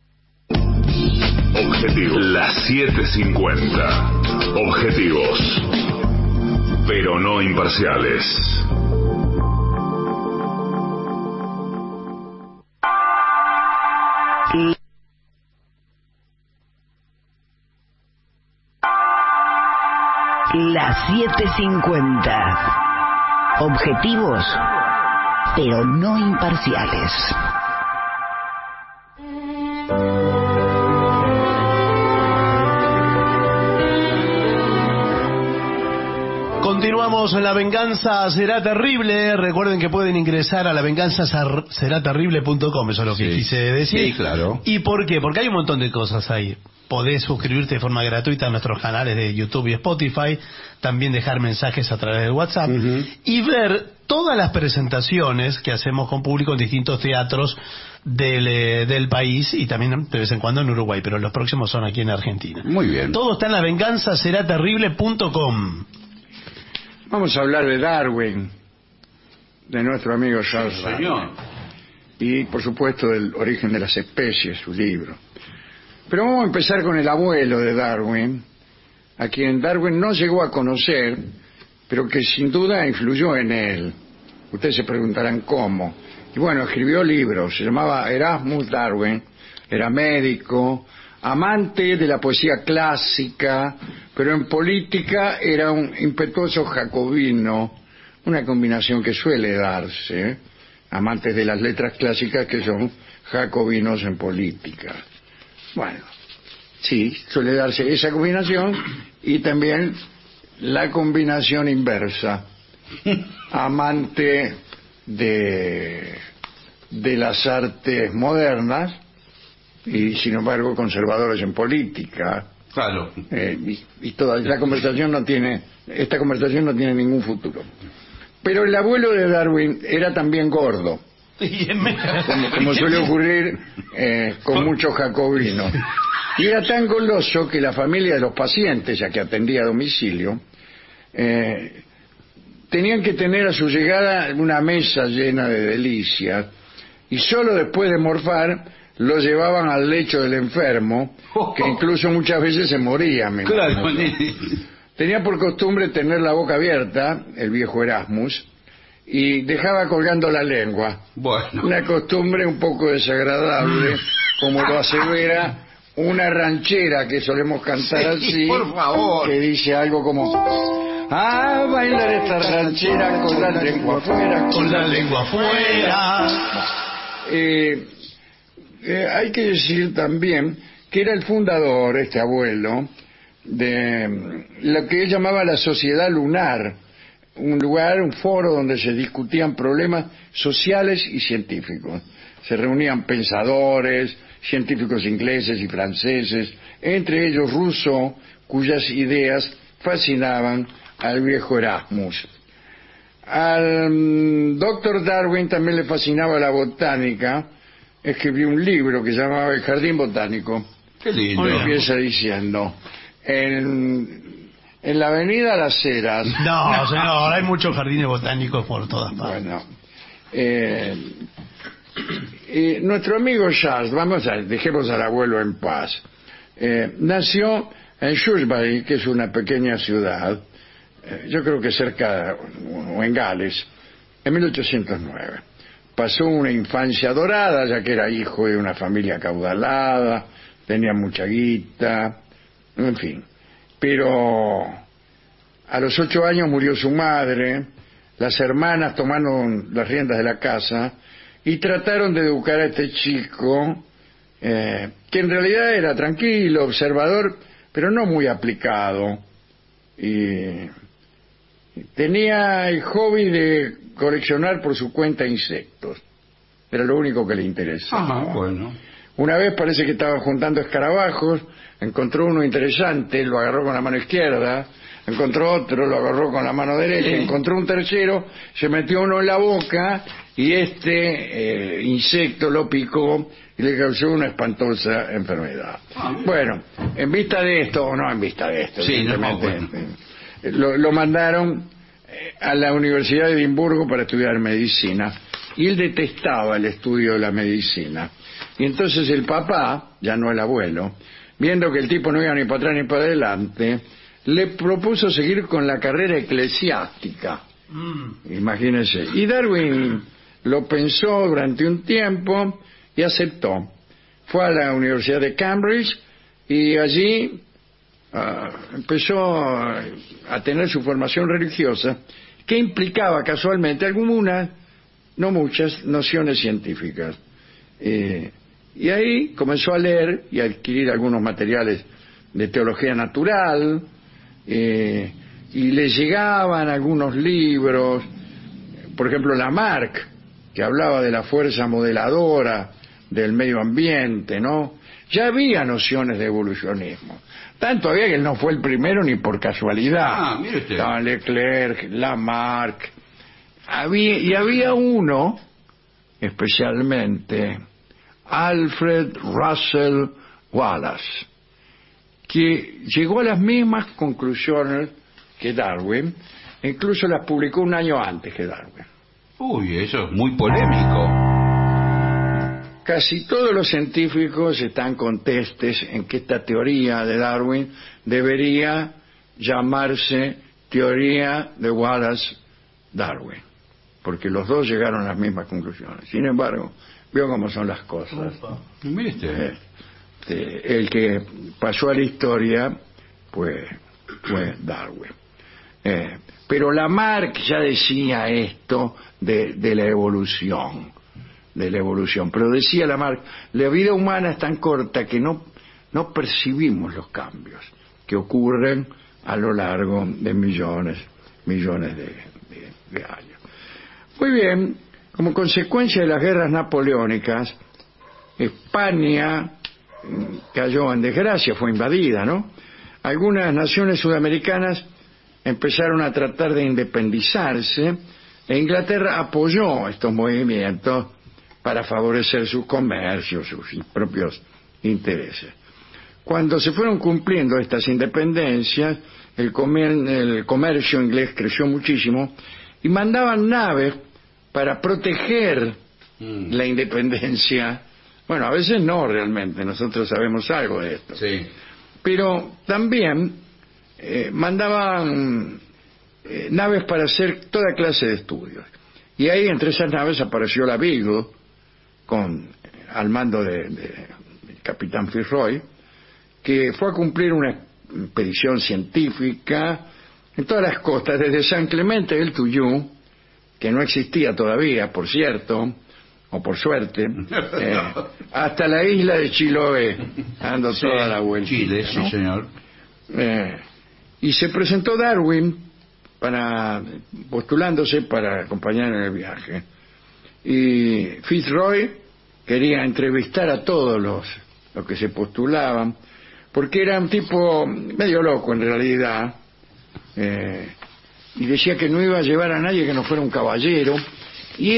Objetivos. Las 7:50. Objetivos. Pero no imparciales. Las 7:50. Objetivos, pero no imparciales. Continuamos en La Venganza Será Terrible. Recuerden que pueden ingresar a lavenganzaseraterrible.com, eso es lo que quise decir. Sí, claro. ¿Y por qué? Porque hay un montón de cosas ahí. Podés suscribirte de forma gratuita a nuestros canales de YouTube y Spotify, también dejar mensajes a través de WhatsApp y ver todas las presentaciones que hacemos con público en distintos teatros del país y también de vez en cuando en Uruguay, pero los próximos son aquí en Argentina. Muy bien. Todo está en lavenganzaseraterrible.com. Vamos a hablar de Darwin, de nuestro amigo Charles Darwin. Señor. Y, por supuesto, del origen de las especies, su libro. Pero vamos a empezar con el abuelo de Darwin, a quien Darwin no llegó a conocer, pero que sin duda influyó en él. Ustedes se preguntarán cómo. Y bueno, escribió libros, se llamaba Erasmus Darwin, era médico, amante de la poesía clásica, pero en política era un impetuoso jacobino, una combinación que suele darse, ¿eh? Amantes de las letras clásicas que son jacobinos en política. Bueno, sí, suele darse esa combinación y también la combinación inversa, amante de las artes modernas y sin embargo conservadores en política. Claro. Y toda esta conversación no tiene ningún futuro. Pero el abuelo de Darwin era también gordo, como suele ocurrir con muchos jacobinos, y era tan goloso que la familia de los pacientes, ya que atendía a domicilio, tenían que tener a su llegada una mesa llena de delicias, y solo después de morfar lo llevaban al lecho del enfermo, que incluso muchas veces se moría. Claro. Tenía por costumbre tener la boca abierta, el viejo Erasmus, y dejaba colgando la lengua. Bueno. Una costumbre un poco desagradable, como lo asevera una ranchera que solemos cantar así, por favor, que dice algo como: ah, bailar esta ranchera con la lengua afuera, con la lengua afuera. Hay que decir también que era el fundador, este abuelo, de lo que él llamaba la Sociedad Lunar, un lugar, un foro donde se discutían problemas sociales y científicos. Se reunían pensadores, científicos ingleses y franceses, entre ellos Rousseau, cuyas ideas fascinaban al viejo Erasmus. Al doctor Darwin también le fascinaba la botánica. Escribió un libro que se llamaba El Jardín Botánico. Qué lindo. Empieza diciendo: en la avenida Las Heras. No, señor, hay muchos jardines botánicos por todas partes. Bueno, nuestro amigo Charles, dejemos al abuelo en paz, nació en Shrewsbury, que es una pequeña ciudad, yo creo que cerca, o en Gales, en 1809. Pasó una infancia dorada, ya que era hijo de una familia acaudalada, tenía mucha guita, en fin. Pero a los 8 años murió su madre, las hermanas tomaron las riendas de la casa y trataron de educar a este chico, que en realidad era tranquilo, observador, pero no muy aplicado. Y tenía el hobby de coleccionar por su cuenta insectos. Era lo único que le interesaba. Ajá, bueno. Una vez parece que estaban juntando escarabajos, encontró uno interesante, lo agarró con la mano izquierda, encontró otro, lo agarró con la mano derecha, encontró un tercero, se metió uno en la boca y este insecto lo picó y le causó una espantosa enfermedad. Bueno, en vista de esto, o no en vista de esto, sí, evidentemente, lo mandaron a la Universidad de Edimburgo para estudiar medicina, y él detestaba el estudio de la medicina. Y entonces el papá, ya no el abuelo, viendo que el tipo no iba ni para atrás ni para adelante, le propuso seguir con la carrera eclesiástica. Imagínense. Y Darwin lo pensó durante un tiempo y aceptó. Fue a la Universidad de Cambridge y allí empezó a tener su formación religiosa, que implicaba casualmente algunas, no muchas, nociones científicas. Y ahí comenzó a leer y a adquirir algunos materiales de teología natural, y le llegaban algunos libros, por ejemplo Lamarck, que hablaba de la fuerza modeladora del medio ambiente, ¿no? Ya había nociones de evolucionismo. Tanto había que él no fue el primero ni por casualidad. Mire usted. Estaban Leclerc, Lamarck. Había uno, especialmente, Alfred Russel Wallace, que llegó a las mismas conclusiones que Darwin, e incluso las publicó un año antes que Darwin. Uy, eso es muy polémico. Casi todos los científicos están contestes en que esta teoría de Darwin debería llamarse teoría de Wallace-Darwin, porque los dos llegaron a las mismas conclusiones. Sin embargo, veo cómo son las cosas. Mire usted. El que pasó a la historia fue Darwin. Pero Lamarck ya decía esto de la evolución. Pero decía Lamarck, la vida humana es tan corta que no percibimos los cambios que ocurren a lo largo de millones de años. Muy bien, como consecuencia de las guerras napoleónicas, España cayó en desgracia, fue invadida, ¿no? Algunas naciones sudamericanas empezaron a tratar de independizarse, e Inglaterra apoyó estos movimientos para favorecer sus comercios, sus propios intereses. Cuando se fueron cumpliendo estas independencias, el comercio inglés creció muchísimo y mandaban naves para proteger la independencia. Bueno, a veces no realmente, nosotros sabemos algo de esto. Sí. Pero también mandaban naves para hacer toda clase de estudios. Y ahí entre esas naves apareció la Beagle, al mando del capitán Fitzroy, que fue a cumplir una expedición científica en todas las costas, desde San Clemente del Tuyú, que no existía todavía, por cierto, o por suerte, hasta la isla de Chiloé, dando toda la vuelta. Chile, ¿no? Sí, señor. Y se presentó Darwin postulándose para acompañar en el viaje. Y Fitzroy quería entrevistar a todos los que se postulaban, porque era un tipo medio loco en realidad, y decía que no iba a llevar a nadie que no fuera un caballero, y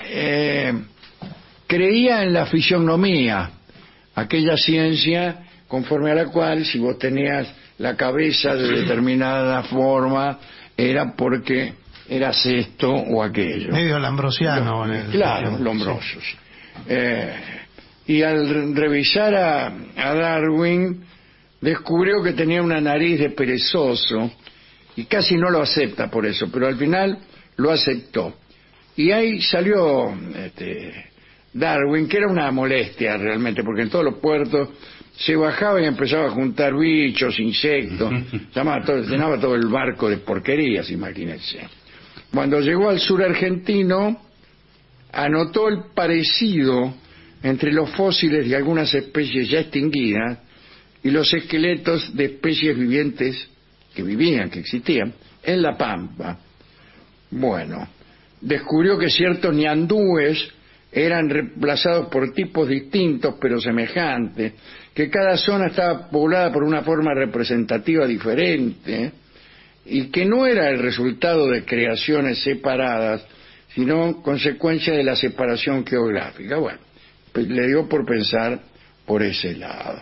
creía en la fisionomía, aquella ciencia conforme a la cual si vos tenías la cabeza de determinada forma era porque eras esto o aquello. Medio lambrosiano. Claro, lombrosos. Y al revisar a Darwin descubrió que tenía una nariz de perezoso y casi no lo acepta por eso, pero al final lo aceptó. Y ahí salió Darwin, que era una molestia realmente, porque en todos los puertos se bajaba y empezaba a juntar bichos, insectos, llenaba todo el barco de porquerías, imagínense. Cuando llegó al sur argentino, anotó el parecido entre los fósiles de algunas especies ya extinguidas y los esqueletos de especies vivientes que existían en la Pampa. Bueno, descubrió que ciertos ñandúes eran reemplazados por tipos distintos pero semejantes, que cada zona estaba poblada por una forma representativa diferente y que no era el resultado de creaciones separadas, sino consecuencia de la separación geográfica. Bueno, le dio por pensar por ese lado.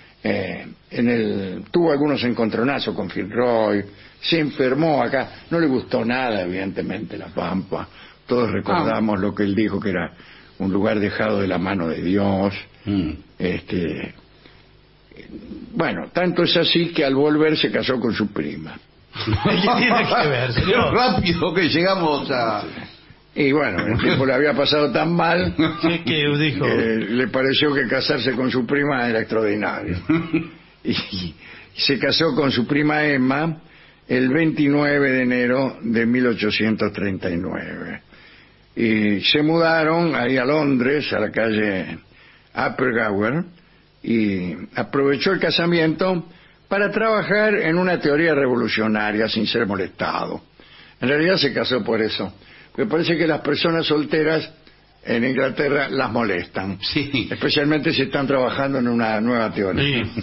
Tuvo algunos encontronazos con Fitzroy, se enfermó acá, no le gustó nada, evidentemente, La Pampa. Todos recordamos lo que él dijo, que era un lugar dejado de la mano de Dios. Bueno, tanto es así que al volver se casó con su prima. ¿Qué tiene que ver, señor? Rápido que llegamos a... Y bueno, el tipo le había pasado tan mal ¿Qué dijo? que le pareció que casarse con su prima era extraordinario. Y se casó con su prima Emma el 29 de enero de 1839. Y se mudaron ahí a Londres, a la calle Upper Gower, y aprovechó el casamiento para trabajar en una teoría revolucionaria sin ser molestado. En realidad se casó por eso. Me parece que las personas solteras en Inglaterra las molestan, Sí. especialmente si están trabajando en una nueva teoría. Sí.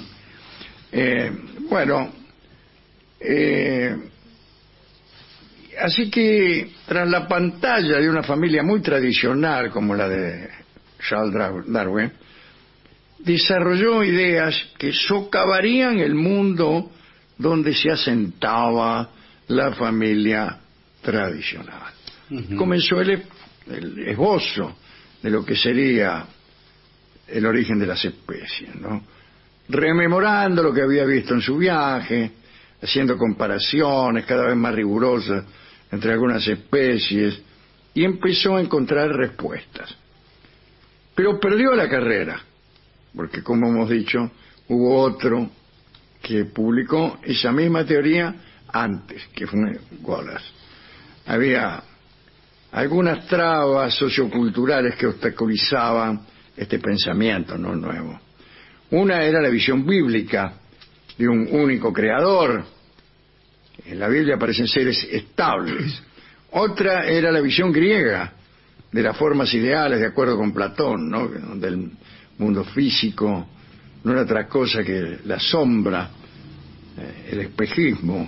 Así que tras la pantalla de una familia muy tradicional como la de Charles Darwin, desarrolló ideas que socavarían el mundo donde se asentaba la familia tradicional. Comenzó el esbozo de lo que sería el origen de las especies, ¿no? Rememorando lo que había visto en su viaje, haciendo comparaciones cada vez más rigurosas entre algunas especies, y empezó a encontrar respuestas. Pero perdió la carrera, porque como hemos dicho, hubo otro que publicó esa misma teoría antes, que fue Wallace. Había algunas trabas socioculturales que obstaculizaban este pensamiento no nuevo. Una era la visión bíblica de un único creador. En la Biblia aparecen seres estables. Otra era la visión griega de las formas ideales, de acuerdo con Platón, ¿no? Donde el mundo físico no era otra cosa que la sombra, el espejismo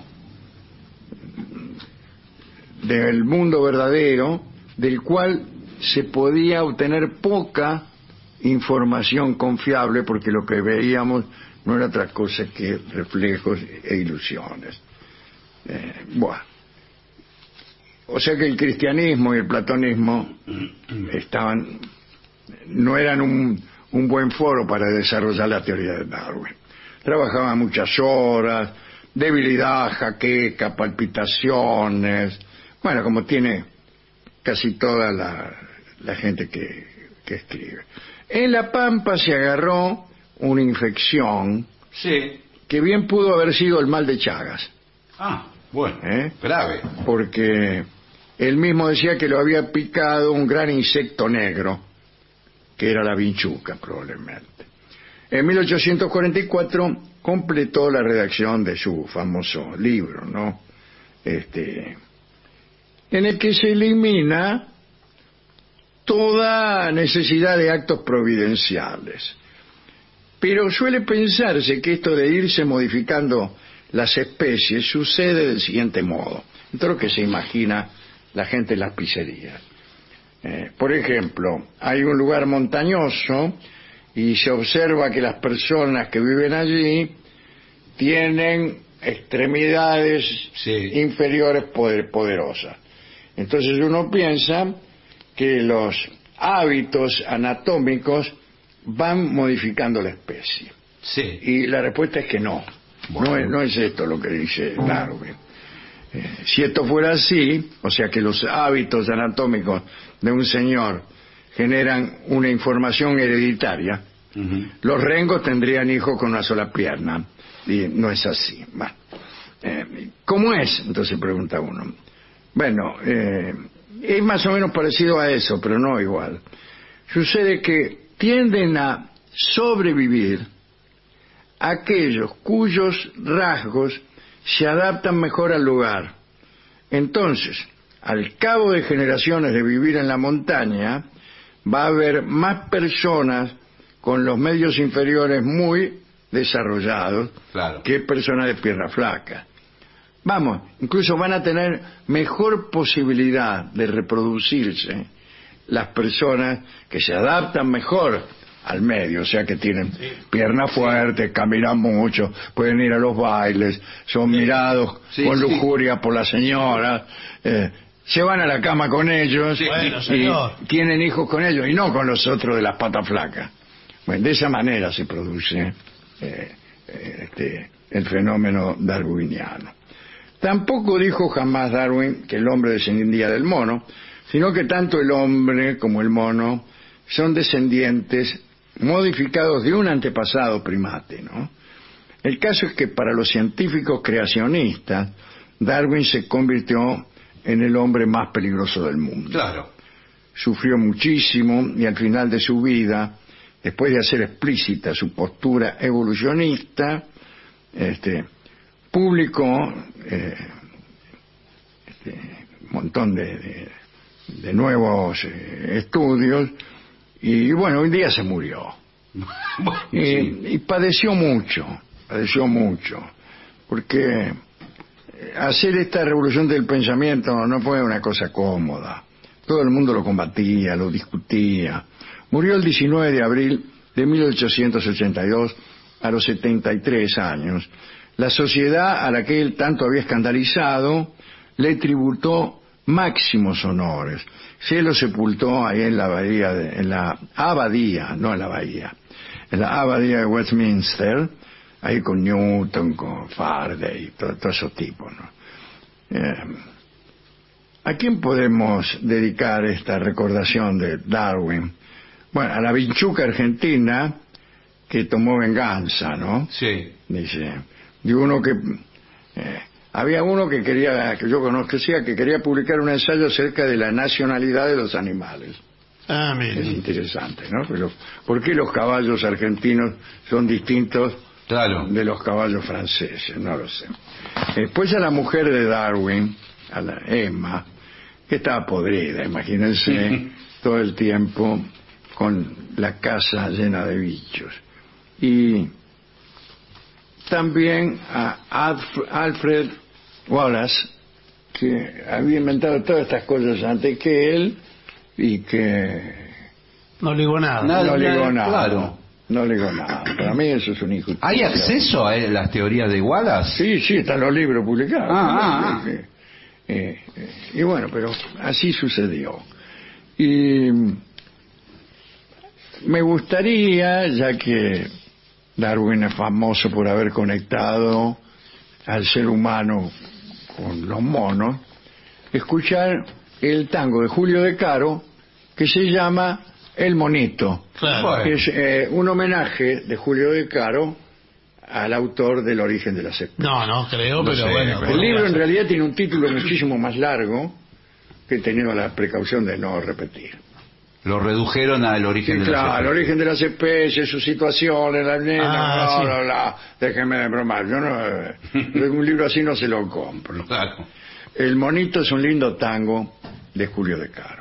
del mundo verdadero, del cual se podía obtener poca información confiable, porque lo que veíamos no era otra cosa que reflejos e ilusiones. Bueno, o sea que el cristianismo y el platonismo no eran un buen foro para desarrollar la teoría de Darwin. Trabajaban muchas horas, debilidad, jaqueca, palpitaciones, bueno, como tiene casi toda la gente que escribe. En La Pampa se agarró una infección que bien pudo haber sido el mal de Chagas. Bueno, grave. Porque él mismo decía que lo había picado un gran insecto negro, que era la vinchuca probablemente. En 1844 completó la redacción de su famoso libro, ¿no? En el que se elimina toda necesidad de actos providenciales. Pero suele pensarse que esto de irse modificando las especies sucede del siguiente modo. Esto es lo que se imagina la gente en las pizzerías. Por ejemplo, hay un lugar montañoso y se observa que las personas que viven allí tienen extremidades inferiores poderosas. Entonces uno piensa que los hábitos anatómicos van modificando la especie. Y la respuesta es que no. Bueno. No es esto lo que dice Darwin. Si esto fuera así, o sea que los hábitos anatómicos de un señor generan una información hereditaria, los rengos tendrían hijos con una sola pierna. Y no es así. Bueno, ¿cómo es? Entonces pregunta uno. Bueno, es más o menos parecido a eso, pero no igual. Sucede que tienden a sobrevivir aquellos cuyos rasgos se adaptan mejor al lugar. Entonces, al cabo de generaciones de vivir en la montaña, va a haber más personas con los medios inferiores muy desarrollados que personas de pierna flaca. Vamos, incluso van a tener mejor posibilidad de reproducirse las personas que se adaptan mejor al medio, o sea que tienen piernas fuertes, caminan mucho, pueden ir a los bailes, son mirados con lujuria por la señora, se van a la cama con ellos y tienen hijos con ellos y no con los otros de las patas flacas. Bueno, de esa manera se produce el fenómeno darwiniano. Tampoco dijo jamás Darwin que el hombre descendía del mono, sino que tanto el hombre como el mono son descendientes modificados de un antepasado primate, ¿no? El caso es que para los científicos creacionistas, Darwin se convirtió en el hombre más peligroso del mundo. Claro. Sufrió muchísimo y al final de su vida, después de hacer explícita su postura evolucionista, publicó un montón de nuevos estudios y bueno, un día se murió. Y padeció mucho, porque hacer esta revolución del pensamiento no fue una cosa cómoda. Todo el mundo lo combatía, lo discutía. Murió el 19 de abril de 1882 a los 73 años. La sociedad a la que él tanto había escandalizado le tributó máximos honores. Se lo sepultó ahí en la bahía, en la abadía de Westminster, ahí con Newton, con Faraday, todos esos tipos, ¿no? ¿A quién podemos dedicar esta recordación de Darwin? Bueno, a la vinchuca argentina que tomó venganza, ¿no? Sí. Dice, de uno que había uno que yo conocía, que quería publicar un ensayo acerca de la nacionalidad de los animales. Ah, mire. Es interesante, ¿no? Pero ¿por qué los caballos argentinos son distintos de los caballos franceses? No lo sé. Después a la mujer de Darwin, a la Emma, que estaba podrida, imagínense, todo el tiempo con la casa llena de bichos. Y también a Alfred Wallace, que había inventado todas estas cosas antes que él y que no ligó nada. Claro. No ligó nada. Para mí eso es un injusticia. ¿Hay acceso a las teorías de Wallace? Sí, están los libros publicados. Y bueno, pero así sucedió. Y me gustaría, ya que Darwin es famoso por haber conectado al ser humano con los monos, escuchar el tango de Julio De Caro que se llama El Monito, claro. Que es un homenaje de Julio De Caro al autor del Origen de las Especies. No creo, pero bueno. El libro en realidad tiene un título muchísimo más largo que he tenido la precaución de no repetir. Lo redujeron al origen de las especies. El origen de las especies, su situación, la nena, déjeme de bromar. Yo no, un libro así no se lo compro. Claro. El Monito es un lindo tango de Julio De Caro.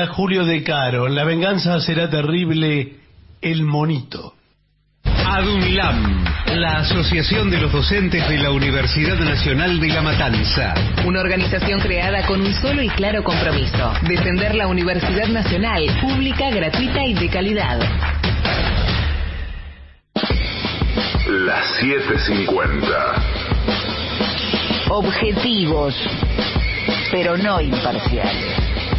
para Julio De Caro. La venganza será terrible, el monito. ADUNLAM, la Asociación de los Docentes de la Universidad Nacional de La Matanza. Una organización creada con un solo y claro compromiso: defender la Universidad Nacional, pública, gratuita y de calidad. Las 7:50. Objetivos, pero no imparciales.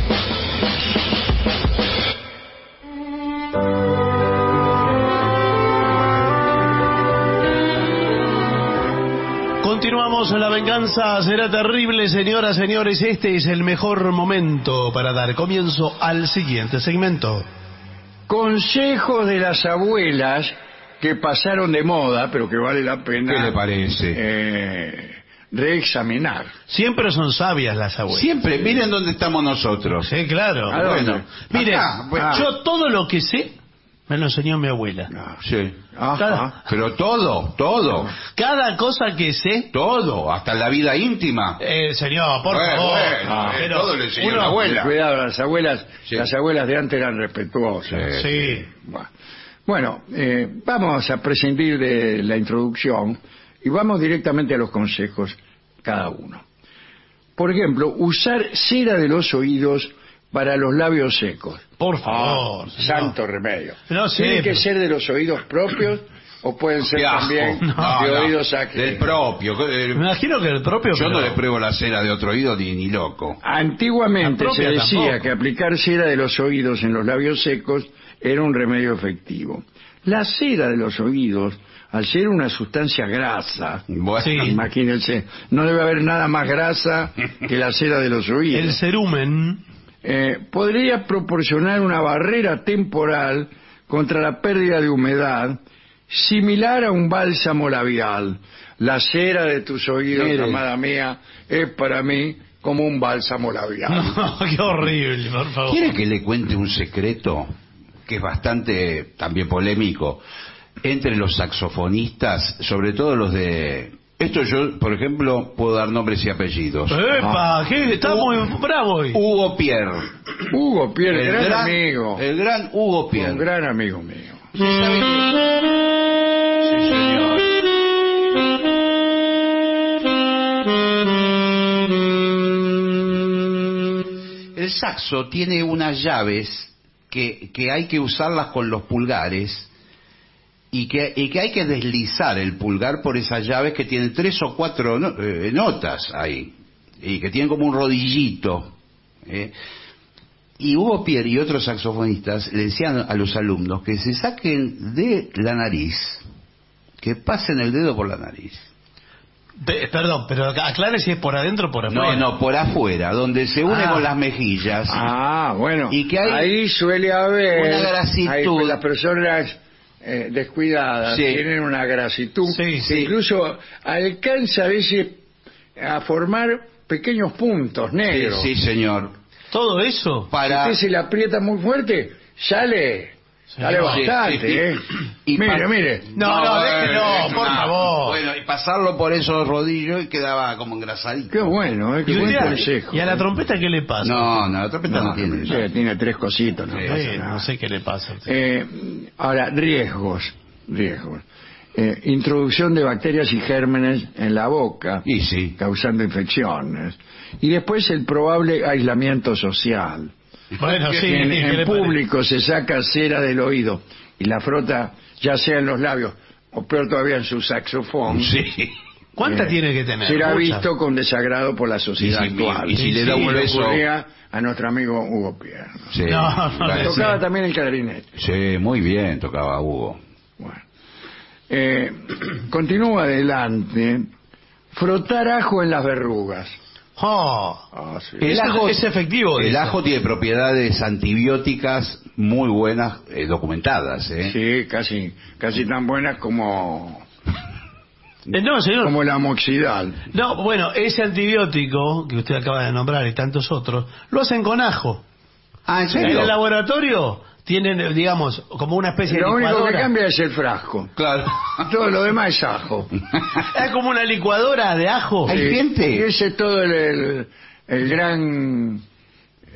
Continuamos en La venganza será terrible, señoras, señores. Este es el mejor momento para dar comienzo al siguiente segmento. Consejos de las abuelas que pasaron de moda, pero que vale la pena. ¿Qué le parece? Reexaminar. Siempre son sabias las abuelas. Siempre, miren dónde estamos nosotros. Sí, claro. ¿A dónde? Bueno, Mire, acá, bueno. yo todo lo que sé me lo enseñó mi abuela. Sí. Ajá. Pero todo, Cada cosa que sé, todo, hasta la vida íntima. señor, por Bueno, favor. bueno, Pero todo le enseñó uno- la abuela. Cuidado, las abuelas, Sí. las abuelas de antes eran respetuosas. Sí. Bueno, vamos a prescindir de la introducción y vamos directamente a los consejos cada uno. Por ejemplo, usar cera de los oídos para los labios secos. Por favor. señor. Santo remedio. No sé, ¿Tienen que pero- ser de los oídos propios o pueden ser Qué asco. también No, de no, oídos ajenos? del propio. Me imagino que el propio... Yo no pero- le pruebo la cera de otro oído ni loco. Antiguamente La se propia decía tampoco. que aplicar cera de los oídos en los labios secos era un remedio efectivo. La cera de los oídos, al ser una sustancia grasa, Bueno, Sí. imagínense, no debe haber nada más grasa que la cera de los El oídos. cerumen... Podría proporcionar una barrera temporal contra la pérdida de humedad, similar a un bálsamo labial. La cera de tus oídos, Mire. amada mía, es para mí como un bálsamo labial. No, qué horrible, por favor. ¿Quiere que le cuente un secreto que es bastante también polémico entre los saxofonistas, sobre todo los de... Esto yo, por ejemplo, puedo dar nombres y apellidos. ¡Epa! ¿Qué? Está muy bravo hoy. Hugo Pierre. Hugo Pierre, gran amigo. El gran Hugo Pierre. Un gran amigo mío. Sí, señor. El saxo tiene unas llaves que hay que usarlas con los pulgares y que hay que deslizar el pulgar por esas llaves que tienen 3 o 4 notas ahí y que tienen como un rodillito. Y Hugo Pierre y otros saxofonistas le decían a los alumnos que se saquen de la nariz, que pasen el dedo por la nariz. Perdón, pero aclare si es por adentro o por afuera. No, por afuera, donde se une Ah. con las mejillas. Bueno, Y que hay ahí suele haber una grasitud. ahí, las personas descuidadas Sí. tienen una grasitud Sí, que sí. incluso alcanza a veces a formar pequeños puntos negros. Sí, señor. ¿Todo eso? Para... Usted se la aprieta muy fuerte, sale Señor. bastante, Y mire, mire. No, déjelo, por favor. Bueno, y pasarlo por esos rodillos y quedaba como engrasadito. Qué bueno, qué ¿Y, buen usted- consejo. ¿Y a la trompeta qué le pasa? No, la trompeta no tiene. sí, tiene 3 cositos, no Sí, pasa Sí, nada. no sé qué le pasa. a usted. Ahora, riesgos. Introducción de bacterias y gérmenes en la boca, Y sí. causando infecciones. Y después el probable aislamiento social. Bueno, sí. En ¿qué le público se saca cera del oído y la frota ya sea en los labios o peor todavía en su saxofón. Sí. parece? ¿Cuánta tiene que tener? Será Mucha. visto con desagrado por la sociedad Y si- actual. y si le da Como un le beso- ocurría a nuestro amigo Hugo Pierre. Sí. No, no, Claro. Tocaba sí. también el clarinete. Sí, muy bien tocaba Hugo. Bueno. Continúa adelante. Frotar ajo en las verrugas. Oh, Sí. el ajo es efectivo. El dice. ajo tiene propiedades antibióticas muy buenas, documentadas. Sí, casi tan buenas como No, señor. como el amoxidal. No, bueno, ese antibiótico que usted acaba de nombrar y tantos otros, lo hacen con ajo. Ah, ¿en En serio? el laboratorio tienen, digamos, como una especie Lo de único que licuadora. cambia es el frasco. Claro. Todo lo demás es ajo. Es como una licuadora de ajo. Hay Sí, gente. y ese es todo el gran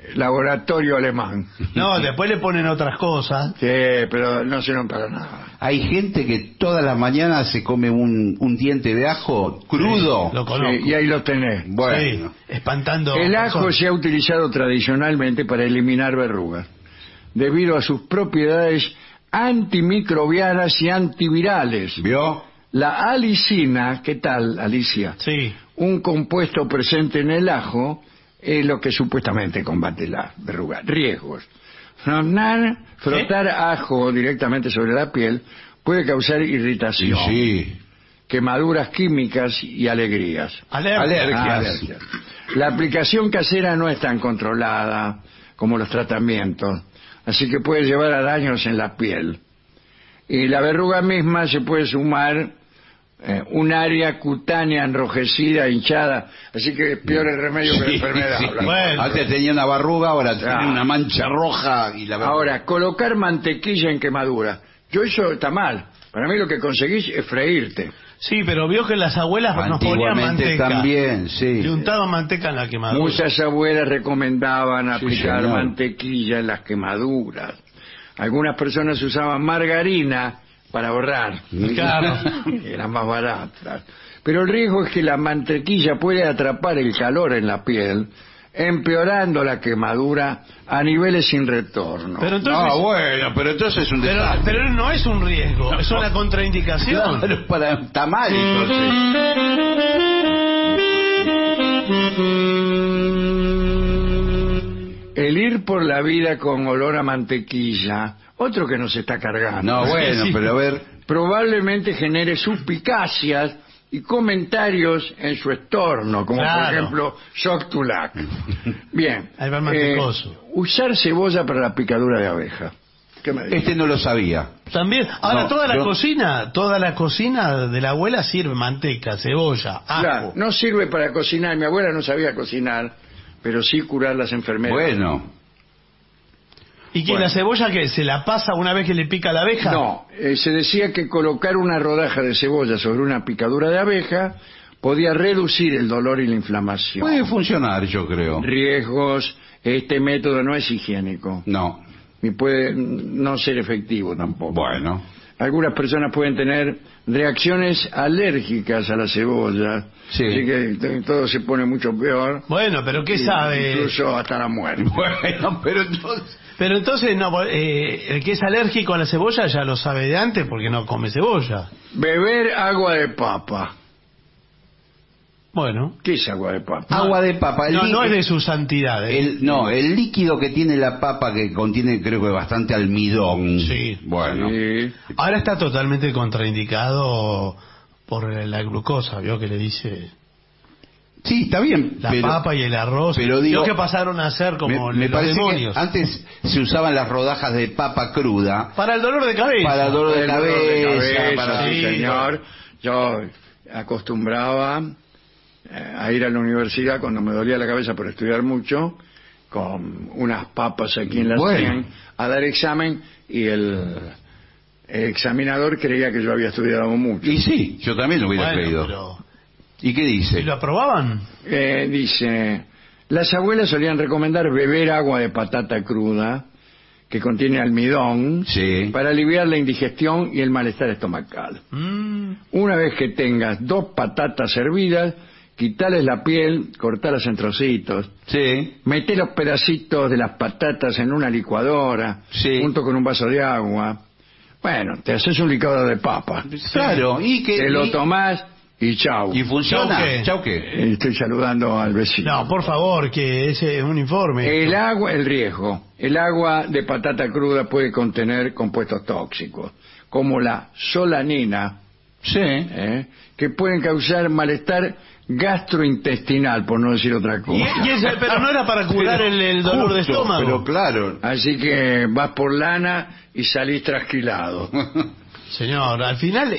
laboratorio alemán. No, después le ponen otras cosas. Sí, pero no sirven para nada. Hay gente que todas las mañanas se come un diente de ajo crudo. Sí, lo conozco. Sí, y ahí lo tenés. Bueno. Sí, espantando. El ajo personas. se ha utilizado tradicionalmente para eliminar verrugas, debido a sus propiedades antimicrobianas y antivirales. ¿Vio? La alicina, ¿qué tal, Alicia? Sí. Un compuesto presente en el ajo es lo que supuestamente combate la verruga. Riesgos. Frotar ajo directamente sobre la piel puede causar irritación, Sí. quemaduras químicas y alegrías. Alergias. La aplicación casera no es tan controlada como los tratamientos, así que puede llevar a daños en la piel. Y la verruga misma se puede sumar un área cutánea enrojecida, hinchada, así que es peor el remedio que la enfermedad. Sí. Bueno. Antes tenía una verruga, ahora tiene una mancha roja y la verruga. Ahora, colocar mantequilla en quemadura. Eso está mal. Para mí lo que conseguís es freírte. Sí, pero vio que las abuelas nos ponían Antiguamente manteca. también, sí. Le untaban manteca en la quemadura. Muchas abuelas recomendaban aplicar señor. mantequilla en las quemaduras. Algunas personas usaban margarina para ahorrar. Claro. Eran más baratas. Pero el riesgo es que la mantequilla puede atrapar el calor en la piel, empeorando la quemadura a niveles sin retorno. Pero entonces, bueno, pero entonces es un desastre. pero no es un riesgo, es una contraindicación. Claro, está mal, entonces. El ir por la vida con olor a mantequilla, otro que nos está cargando. No, bueno, Sí. pero a ver. Probablemente genere suspicacias y comentarios en su entorno, como Claro. por ejemplo, shock to luck. Bien. Ahí va el mantecoso. Usar cebolla para la picadura de abeja. ¿Qué me dice? Este no lo sabía. También, ahora No, toda la yo- cocina de la abuela sirve manteca, cebolla, ajo. Claro, no sirve para cocinar. Mi abuela no sabía cocinar, pero sí curar las enfermedades. Bueno. ¿Y que Bueno. la cebolla que se la pasa una vez que le pica la abeja? No, se decía que colocar una rodaja de cebolla sobre una picadura de abeja podía reducir el dolor y la inflamación. Puede funcionar, yo creo. Riesgos, este método no es higiénico No. y puede no ser efectivo tampoco. Bueno. Algunas personas pueden tener reacciones alérgicas a la cebolla, Sí. así que todo se pone mucho peor. Bueno, pero ¿qué sabe? Incluso hasta la muerte. Bueno, pero entonces. Pero entonces, no, el que es alérgico a la cebolla ya lo sabe de antes porque no come cebolla. Beber agua de papa. Bueno. ¿Qué es agua de papa? Agua de papa. No es de su santidad. El líquido que tiene la papa, que contiene, creo que bastante almidón. Sí. Bueno. Sí. Ahora está totalmente contraindicado por la glucosa, ¿vio? Que le dice Sí, está bien. la pero, papa y el arroz. pero digo, Vio que pasaron a ser como me los parece demonios. que antes se usaban las rodajas de papa cruda Para el dolor de cabeza. para el dolor de El dolor de cabeza. cabeza, para- sí, Sí, señor. Yo acostumbraba a ir a la universidad cuando me dolía la cabeza por estudiar mucho, con unas papas aquí en la Bueno. sien, a dar examen, y el examinador creía que yo había estudiado mucho. Y sí, yo también lo hubiera Bueno, creído. pero... ¿Y qué dice? ¿Y lo aprobaban? Dice, las abuelas solían recomendar beber agua de patata cruda, que contiene almidón, Sí. para aliviar la indigestión y el malestar estomacal. Una vez que tengas 2 patatas hervidas, quitales la piel, cortalas en trocitos, Sí. meté los pedacitos de las patatas en una licuadora, Sí. junto con un vaso de agua. Bueno, te haces un licuado de papa. Claro. ¿Y qué? Te lo y- tomás y chau. ¿Y funciona? ¿Chau qué? ¿Chau qué? Estoy saludando al vecino. No, por favor, que ese es un informe. El agua, el riesgo. El agua de patata cruda puede contener compuestos tóxicos, como la solanina, Sí. que pueden causar malestar gastrointestinal, por no decir otra cosa. Pero no era para curar el dolor de Justo, estómago. Pero claro. Así que vas por lana y salís trasquilado. Señor, al final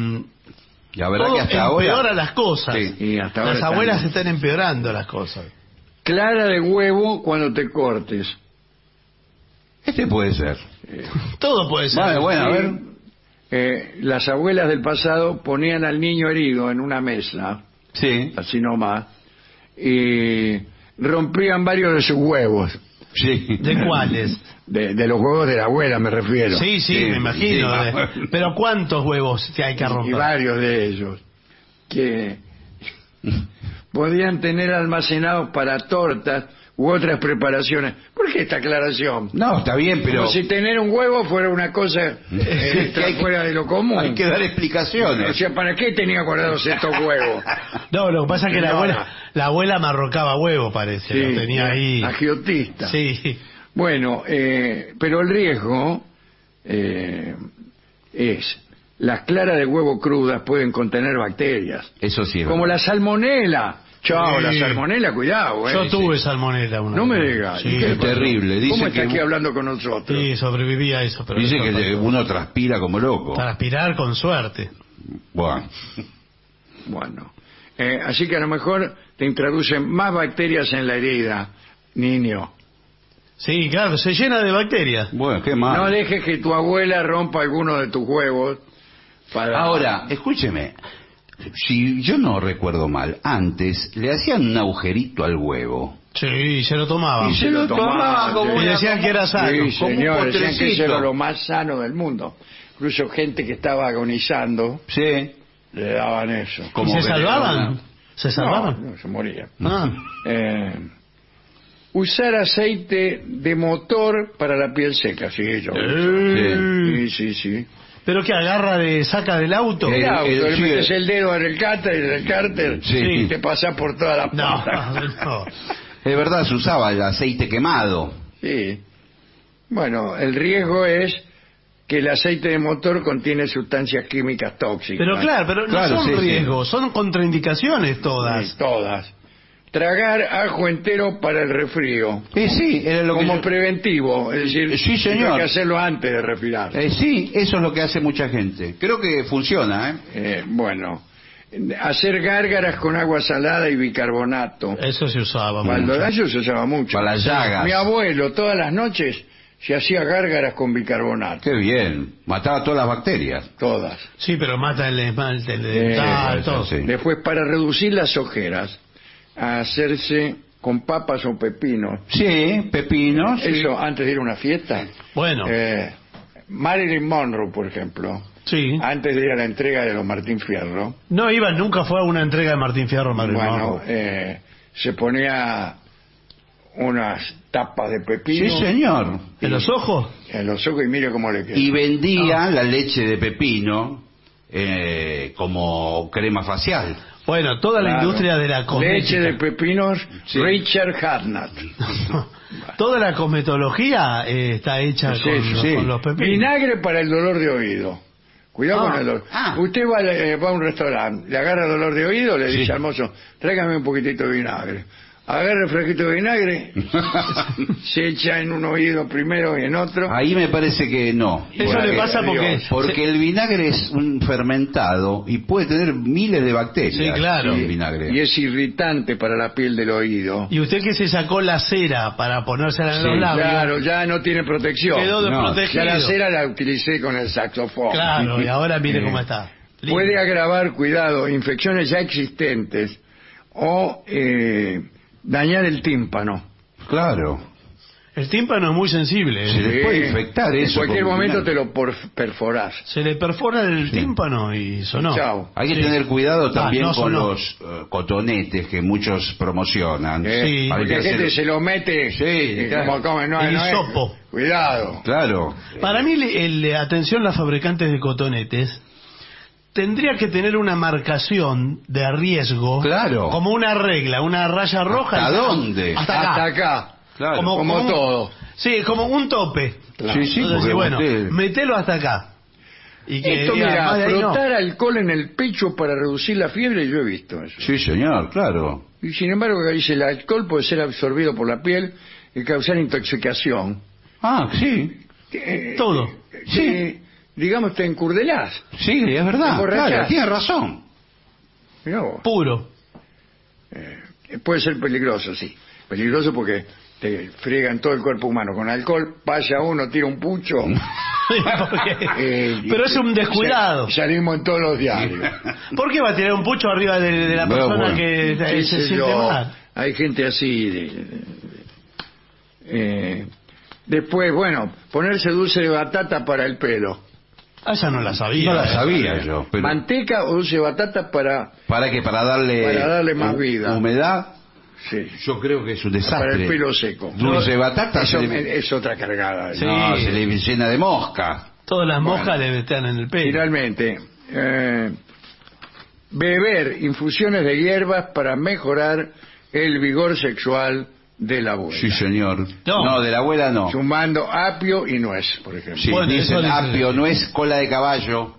La verdad todo que hasta empeora ahora. las cosas. Sí. Y hasta ahora Las abuelas están- están empeorando las cosas. Clara de huevo cuando te cortes. Este puede ser. Todo puede ser. Vale, bueno, a ver. Las abuelas del pasado ponían al niño herido en una mesa, Sí. así nomás, y rompían varios de sus huevos. Sí. ¿De cuáles? De los huevos de la abuela me refiero. Sí, Sí, me imagino. sí. Pero ¿cuántos huevos que hay que Y romper? varios de ellos que podían tener almacenados para tortas u otras preparaciones. ¿Por qué esta aclaración? No, está bien, pero Como si tener un huevo fuera una cosa que hay que- fuera de lo común. hay que dar O explicaciones. sea, ¿para qué tenía guardados estos huevos? No, lo que pasa es que Señora. la abuela marrocaba huevo, parece. Sí, Lo tenía ahí. agiotista. Sí. Bueno, pero el riesgo es las claras de huevo crudas pueden contener bacterias, Eso sí es como verdad. la salmonela. Chao, Sí. la salmonela, cuidado. Yo tuve salmonela una No me vez. digas. Sí, ¿Y qué le es pasó? terrible. Dice ¿Cómo está que- aquí hablando con nosotros? sí, sobreviví a eso. Pero Dice eso que pasó. uno transpira como loco. Para aspirar con suerte. Bueno, Bueno, así que a lo mejor te introducen más bacterias en la herida, niño. Sí, claro, se llena de bacterias. bueno, qué mal. No dejes que tu abuela rompa alguno de tus huevos para... Ahora, escúcheme. Si yo no recuerdo mal, antes le hacían un agujerito al huevo. Sí, se lo tomaban. Y se lo tomaban como Y una- decían que era sano. Sí, como un señor, decían que potrecito. eso era lo más sano del mundo. Incluso gente que estaba agonizando Sí. le daban eso. ¿Y Como se que- salvaban? ¿Se salvaban? No, se moría. Ah. Usar aceite de motor para la piel seca, sí, yo. Sí. ¿Pero qué agarra saca del auto? El auto, le sí, metes el dedo en el cárter Sí. y te pasas por toda la No, pata. no. Es verdad, se usaba el aceite quemado. Sí. Bueno, el riesgo es que el aceite de motor contiene sustancias químicas tóxicas. Pero claro, no Claro, son sí, sí. riesgos, son contraindicaciones todas. Sí, todas. Tragar ajo entero para el resfrío. Sí, era lo que Como yo- preventivo, es decir, Sí, señor. hay que hacerlo antes de respirar. sí, eso es lo que hace mucha gente. Creo que funciona, ¿eh? Bueno, hacer gárgaras con agua salada y bicarbonato. Eso se usaba Cuando mucho. eso se usaba mucho. Para las llagas. Mi abuelo todas las noches se hacía gárgaras con bicarbonato. Qué bien. Mataba todas las bacterias. Todas. Sí, pero mata el esmalte, el dental, eso todo. sí. Después, para reducir las ojeras, a hacerse con papas o pepinos. Sí, pepinos. sí. Eso antes de ir a una fiesta. Bueno, Marilyn Monroe, por ejemplo, sí. antes de ir a la entrega de los Martín Fierro, No iba, nunca fue a una entrega de Martín Fierro, Madrid. bueno, se ponía unas tapas de pepino Sí, señor. ¿En los ojos? en los ojos y mire cómo le queda. Y vendía la leche de pepino como crema facial. Bueno, toda la Claro. industria de la cosmética. Leche de pepinos, Sí. Richard Hartnett. Toda la cosmetología está hecha Sí, con, sí. con los pepinos. Vinagre para el dolor de oído. Cuidado Ah, con el dolor. ah. Usted va a un restaurante, le agarra dolor de oído, le Sí. dice al mozo, tráigame un poquitito de vinagre. Agarra el frasquito de vinagre, se echa en un oído primero y en otro. Ahí me parece que no. Eso Bueno, le pasa porque... Dios. Porque el vinagre es un fermentado y puede tener miles de bacterias. Sí, claro. El vinagre. Y es irritante para la piel del oído. Y usted que se sacó la cera para ponérsela en Sí, los labios, Claro, ya no tiene protección. quedó No, desprotegido. Ya la cera la utilicé con el saxofón. Claro, y ahora mire Eh, cómo está. Lindo. Puede agravar, cuidado, infecciones ya existentes o dañar el tímpano. Claro. El tímpano es muy sensible. ¿eh? Sí. Le puede infectar En eso cualquier con momento vinagre. te lo perforás. Se le perfora el tímpano y sonó. Chao. Hay que Sí. tener cuidado también no, con sonó. los cotonetes que muchos promocionan. Sí. Hay Porque que la gente hacer- se lo mete Sí, claro. como come, no, El no es- hisopo. Cuidado. Claro. Para mí, atención, las fabricantes de cotonetes tendría que tener una marcación de riesgo, Claro. como una regla, una raya roja. ¿Hasta dónde? Hasta acá. Hasta acá. Claro. Como un- todo. Sí, como un tope. Claro. Sí, sí, Entonces, porque bueno, usted- metelo hasta acá. Y que Esto, diga, mira, más de ahí no. frotar alcohol en el pecho para reducir la fiebre, yo he visto eso. Sí, señor, claro. Y sin embargo, que dice, el alcohol puede ser absorbido por la piel y causar intoxicación. Ah, sí. Todo. Sí. Digamos, te encurdelás. Sí, es verdad. Emborrachás. Claro, tiene razón. Mirá vos. Puro. Puede ser peligroso, sí. Peligroso porque te friegan todo el cuerpo humano con alcohol, pasa uno, tira un pucho. Porque- Pero es un descuidado. Salimos en todos los diarios. ¿Por qué va a tirar un pucho arriba de la Bueno, persona bueno. que Qué se sé siente yo, mal? hay gente así Después, bueno, ponerse dulce de batata para el pelo. Ah, esa no la sabía. No la sabía yo. Pero Manteca o dulce de batata para ¿para qué? Para darle más vida. Humedad. Sí. Yo creo que es un desastre. Para el pelo seco. Dulce de batata Eso se le- es otra cargada. Sí. No, se le llena de mosca. Todas las moscas Bueno. le están en el pelo. Finalmente, beber infusiones de hierbas para mejorar el vigor sexual de la abuela. Sí, señor. No. No, de la abuela no. Sumando apio y nuez, por ejemplo. Sí, Bueno, dicen eso dice- apio, no es cola de caballo.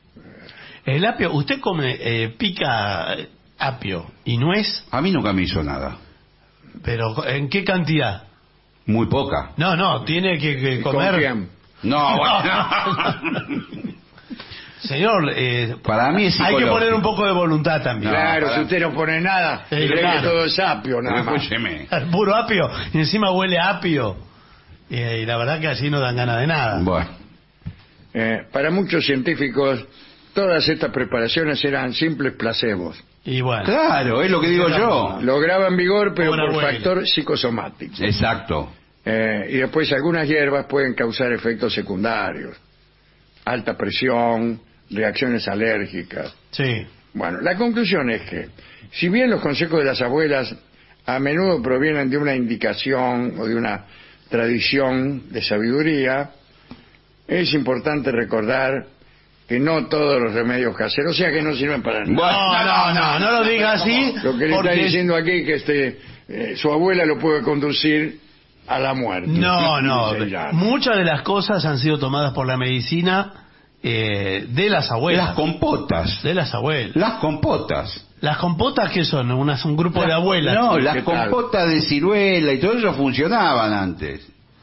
El apio, ¿usted come, pica apio y nuez? A mí nunca me hizo nada. ¿Pero en qué cantidad? Muy poca. No, tiene que ¿Y comer... con quién? No, bueno. Señor, Para mí es hay que psicológico. poner un poco de voluntad también. Claro, para- si usted no pone nada, Sí, cree claro. que todo es apio, nada más. Escúcheme. Puro apio, y encima huele a apio. Y la verdad que así no dan ganas de nada. Bueno. Para muchos científicos, todas estas preparaciones eran simples placebos. Y bueno, Claro, es lo que digo yo. Lograban vigor, pero Buena por abuela. factor psicosomático. Exacto. Y después algunas hierbas pueden causar efectos secundarios. Alta presión, reacciones alérgicas. sí. Bueno, la conclusión es que, si bien los consejos de las abuelas a menudo provienen de una indicación o de una tradición de sabiduría, es importante recordar que no todos los remedios caseros, o sea que no sirven para nada. No lo diga así. Lo que le está porque- diciendo aquí es que su abuela lo puede conducir a la muerte. No. Dice ella. Muchas de las cosas han sido tomadas por la medicina de las abuelas. Las compotas. De las abuelas. Las compotas. ¿Las compotas qué son? Un grupo de abuelas. No, ¿Qué las tal? compotas de ciruela y todo eso funcionaban antes.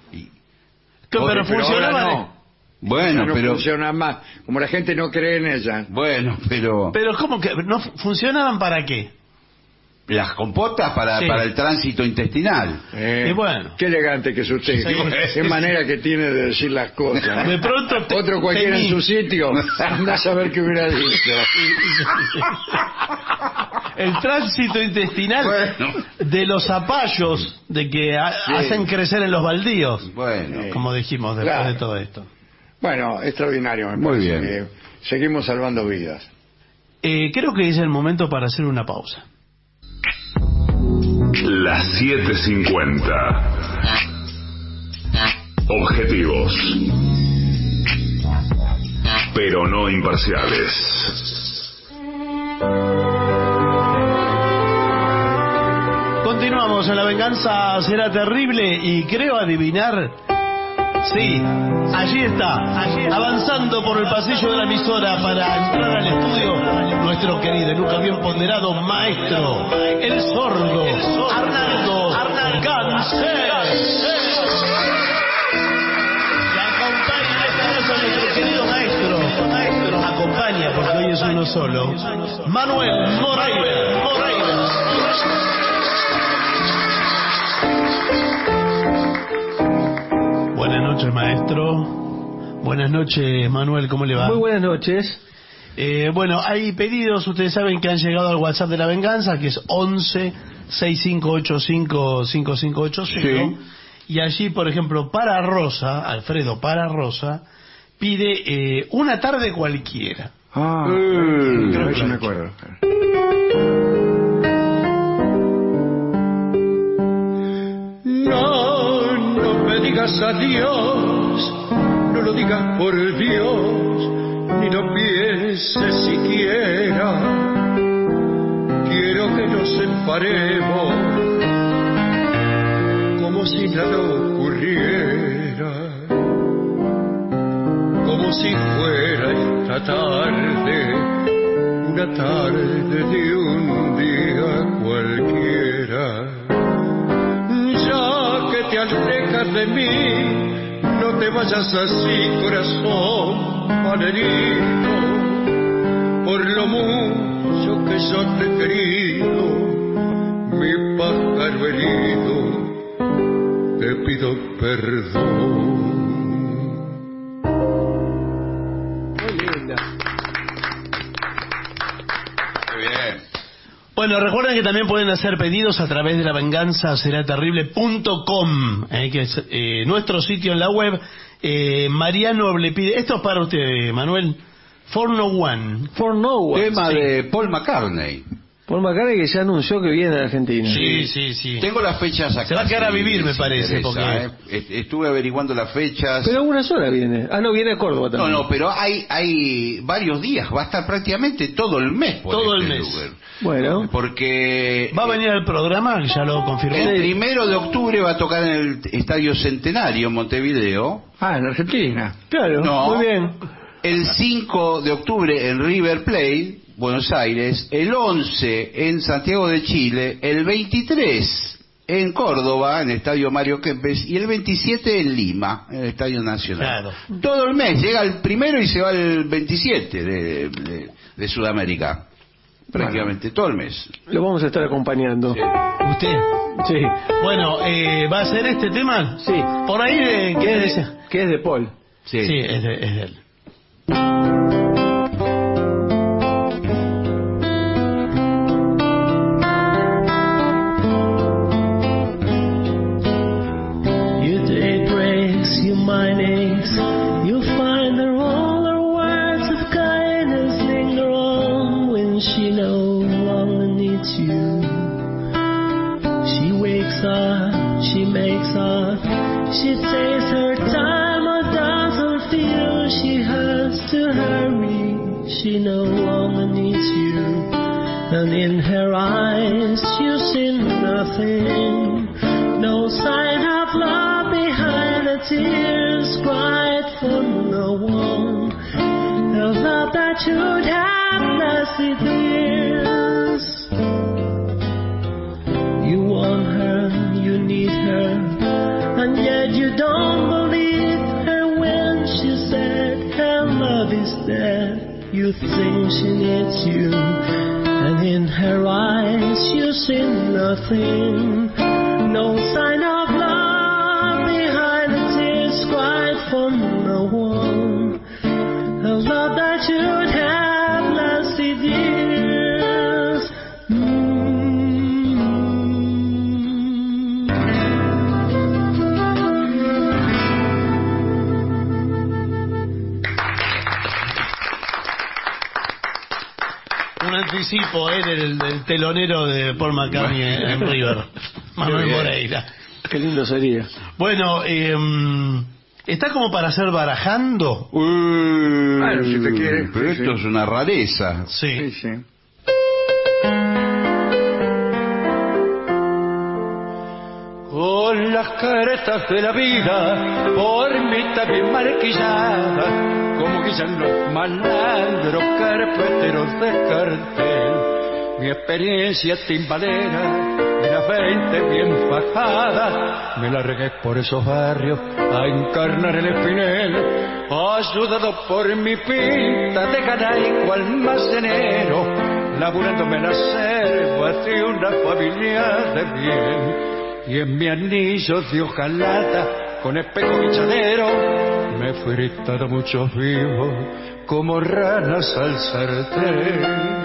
Pero Pero funcionaban. ahora no. Bueno, Ya no pero funciona más. Como la gente no cree en ella. bueno, pero Pero ¿cómo que no funcionaban para qué? las compotas para, Sí. para el tránsito intestinal. Y bueno. Qué elegante que es usted. Sí. Qué manera que tiene de decir las cosas. ¿eh? De pronto Otro cualquiera en temí. su sitio anda a saber qué hubiera dicho. El tránsito intestinal Bueno. de los zapallos de que hacen crecer en los baldíos, Bueno, como dijimos después Claro. de todo esto. Bueno, extraordinario me Muy parece. bien. Que seguimos salvando vidas. Creo que es el momento para hacer una pausa. Las 7:50. Objetivos. Pero no imparciales. Continuamos en La Venganza Será Terrible y creo adivinar. Sí, allí está, avanzando por el pasillo de la emisora para entrar al estudio, nuestro querido y nunca bien ponderado maestro, el sordo, Arnaldo Gansé. Le acompaña en esta noche a nuestro querido maestro, acompaña porque hoy es uno solo, Manuel Moreira. Buenas noches, maestro. Buenas noches, Manuel, ¿cómo le va? Muy buenas noches. Bueno, hay pedidos, ustedes saben que han llegado al WhatsApp de La Venganza, que es 11-6585-5585. Sí. Y allí, por ejemplo, para Rosa, Alfredo para Rosa, pide una tarde cualquiera. Creo que sí me acuerdo. No me digas adiós, no lo digas por Dios, ni lo pienses siquiera. Quiero que nos separemos como si nada ocurriera, como si fuera esta tarde, una tarde de un día cualquiera. Ya que te alejas de mí, no te vayas así, corazón malherido, por lo mucho que yo te he querido, mi pájaro herido, te pido perdón. Muy linda. muy bien. Bueno, recuerden que también pueden hacer pedidos a través de lavenganzaseraterrible.com, que es nuestro sitio en la web. Mariano le pide, esto es para usted, Manuel, For No One. For No One. Tema de Paul McCartney. Paul McCartney, que ya anunció que viene a Argentina. Sí. Tengo las fechas acá. Se va a quedar a vivir, me parece. Porque estuve averiguando las fechas. Pero una sola viene. Ah, no, viene a Córdoba también. No, pero hay varios días. Va a estar prácticamente todo el mes. Todo el mes. Lugar. Bueno. Porque... ¿Va a venir al programa? Ya lo confirmó. El 1 de octubre va a tocar en el Estadio Centenario, en Montevideo. Ah, en Argentina. Claro, no, muy bien. El 5 de octubre en River Plate, Buenos Aires. El 11 en Santiago de Chile. El 23 en Córdoba, en el Estadio Mario Kempes. Y el 27 en Lima, en el Estadio Nacional. Claro. Todo el mes. Llega el 1 y se va el 27 de Sudamérica. Prácticamente todo el mes. Lo vamos a estar acompañando. Sí. ¿Usted? Sí. Bueno, ¿va a ser este tema? Sí. Por ahí ¿Qué es de Paul? Sí, es de él. You take breaks, you mind aches, you find the roller words of kindness linger on when she no longer needs you. She wakes up, she makes up, she takes her time or doesn't feel she has to hurry. She no longer needs you, and in her eyes you see nothing, no sign of love behind the tears cried for no one, the love that should have lasted years. You want her, you need her, and yet you don't believe her when she said her love is dead. You think she needs you, and in her eyes you see nothing, no sign of love behind the tears cried for no one, a love that should have lasted years. Un anticipo del telonero de Paul McCartney en River, Manuel Moreira. Qué lindo sería. Bueno, ¿está como para hacer barajando? Bueno, si te quiere. Pero esto es una rareza. Sí. Con las caretas de la vida, por mitad bien marquilladas, como guillan los malandros carpeteros de cartel. Mi experiencia timbalera, de las 20 bien fajada, me largué por esos barrios a encarnar el espinel, ayudado por mi pinta de ganaico almacenero, laburándome la selva de una familia de bien. Y en mi anillo de hojalata, con espejo guichadero, me fui gritando muchos vivos como ranas al sartén.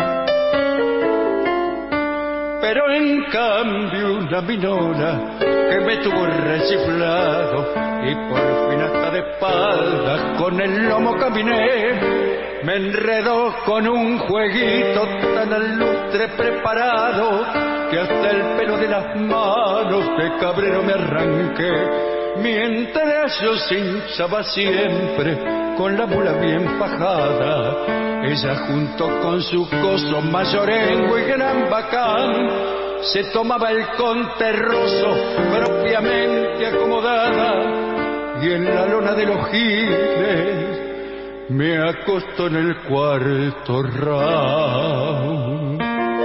Pero en cambio una minona que me tuvo rechiflado y por fin hasta de espaldas con el lomo caminé, me enredó con un jueguito tan alustre preparado que hasta el pelo de las manos de cabrero me arranqué, mientras yo cinchaba siempre con la mula bien fajada. Ella junto con su coso mayorengo y gran bacán se tomaba el conterroso propiamente acomodada, y en la lona de los giles me acostó en el cuarto round.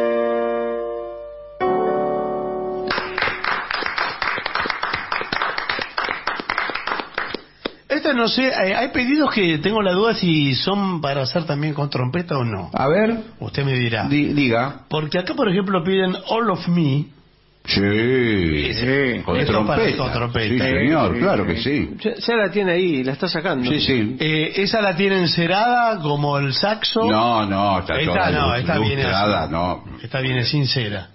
No sé, hay pedidos que tengo la duda si son para hacer también con trompeta o no. A ver. Usted me dirá. Diga. Porque acá, por ejemplo, piden All of Me, Sí, Sí. con Esto para- trompeta. con trompeta. Sí, señor, Sí, claro sí. que sí. Ya la tiene ahí, la está sacando. Sí, sí. ¿Esa la tiene encerada como el saxo? No, está Esta toda no, esta viene lustrada, así. no. Esta viene sincera.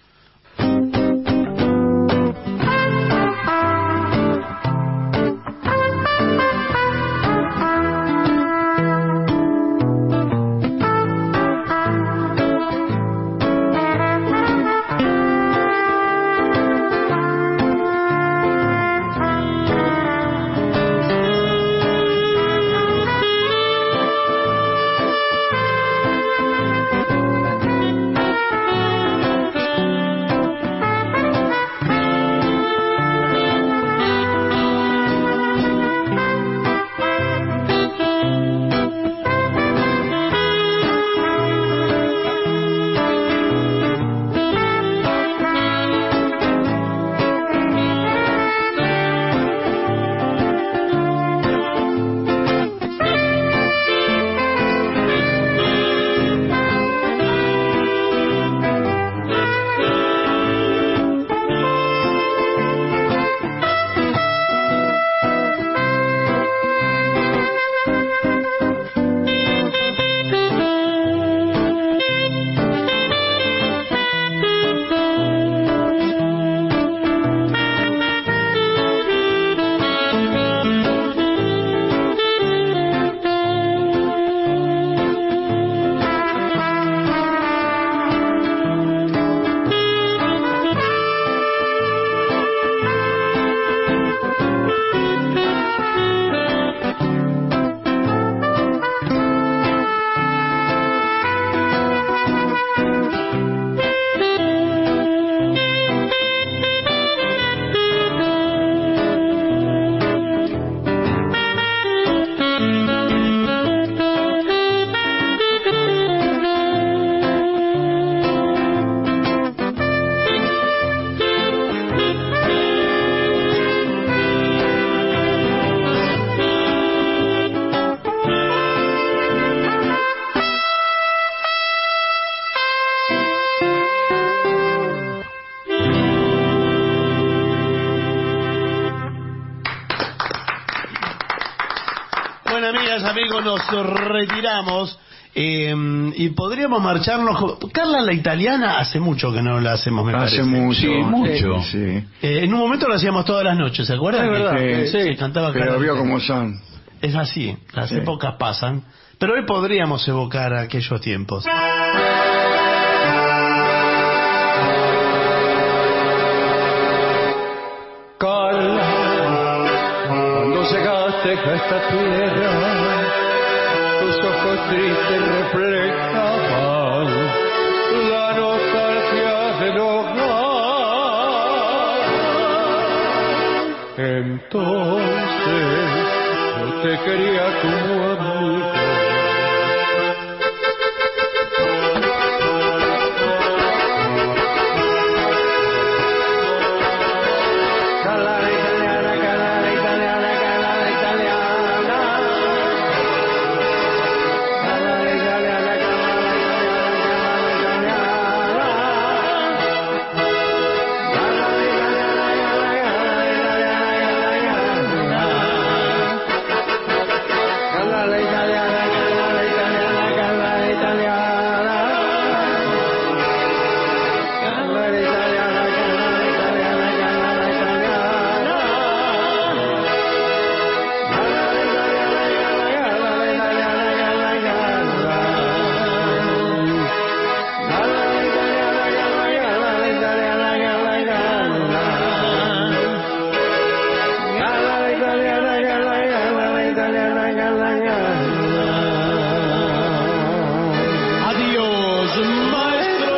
Bueno, amigas, amigos, nos retiramos y podríamos marcharnos. Carla la italiana hace mucho que no la hacemos, me parece. Hace mucho. Sí, mucho. Sí. En un momento lo hacíamos todas las noches, ¿se acuerdan? Es verdad, Sí. Cantaba Pero Carla vio la Italiana. cómo son. Es así, las Sí. épocas pasan. Pero hoy podríamos evocar aquellos tiempos. Carla, cuando llegaste a esta tierra, tus ojos tristes reflejaban la nostalgia del hogar. Entonces yo te quería como amigo. Adiós, maestro.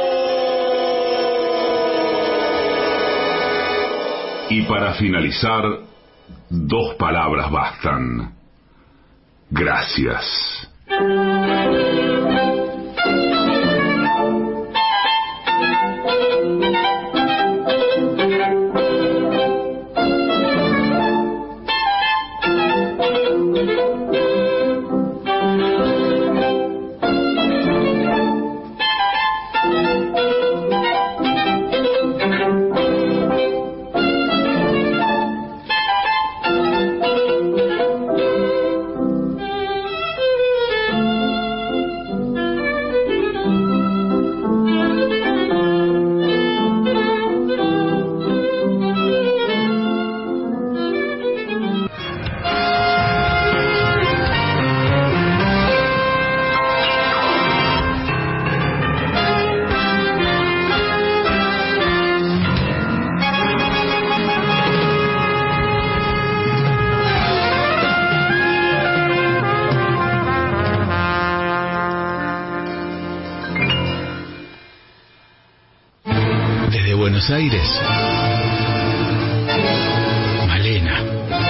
Y para finalizar, 2 palabras bastan. Gracias. Buenos Aires, Malena.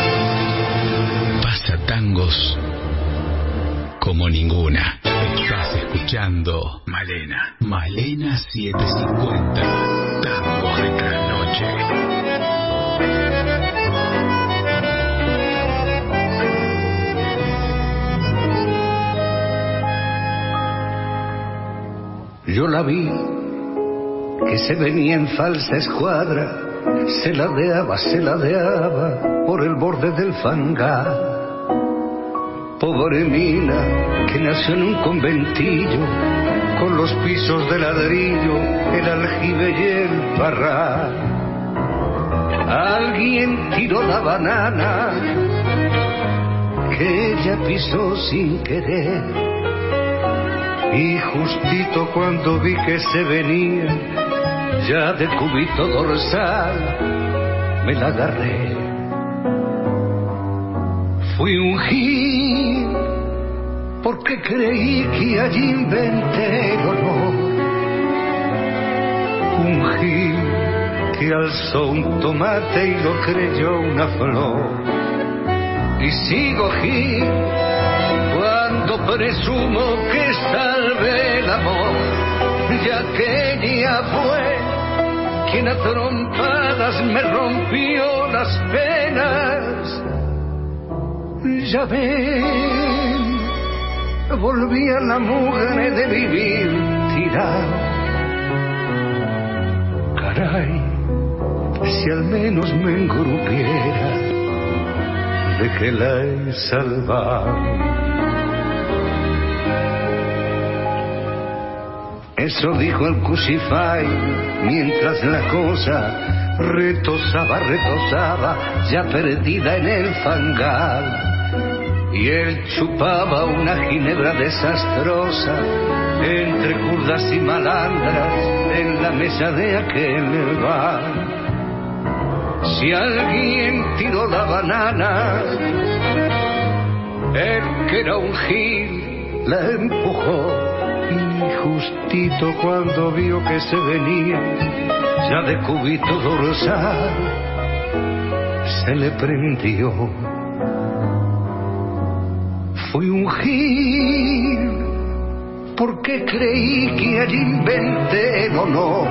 Pasa tangos como ninguna. Estás escuchando Malena. Malena 750. Tangos de trasnoche. Yo la vi que se venía en falsa escuadra, se ladeaba por el borde del fangar. Pobre mina que nació en un conventillo, con los pisos de ladrillo, el aljibe y el parral. Alguien tiró la banana que ella pisó sin querer, y justito cuando vi que se venía, ya de cubito dorsal, me la agarré. Fui un gil, porque creí que allí inventé el honor. Un gil que alzó un tomate y lo creyó una flor. Y sigo gil cuando presumo que salvé el amor, ya que ella fue quien a trompadas me rompió las penas. Ya ven, volví a la mugre de vivir tirado. Caray, si al menos me engrupiera de que la he salvado. Eso dijo el Cusify mientras la cosa retosaba, ya perdida en el fangal. Y él chupaba una ginebra desastrosa entre curdas y malandras en la mesa de aquel bar. Si alguien tiró la banana, él que era un gil la empujó, y justito cuando vio que se venía, ya de cubito dorsal, se le prendió. Fui un gil, porque creí que allí inventé el honor.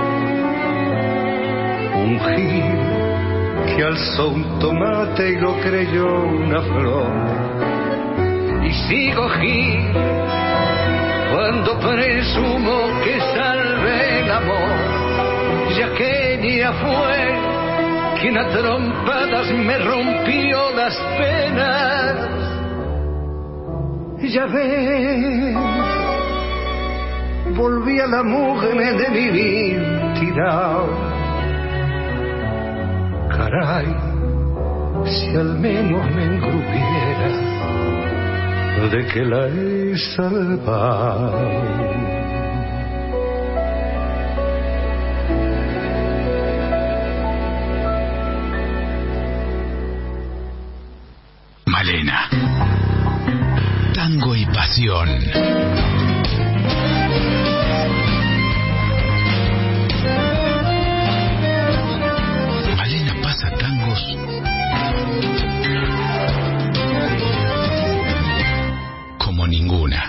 Un gil que alzó un tomate y lo creyó una flor. Y sigo gil cuando presumo que salvé el amor, ya que ella fue quien a trompadas me rompió las penas. Ya ves, volví a la mugre de vivir tirado. Caray, si al menos me engrupiera de que la he salvado. Malena. Tango y pasión. Malena pasa tangos como ninguna.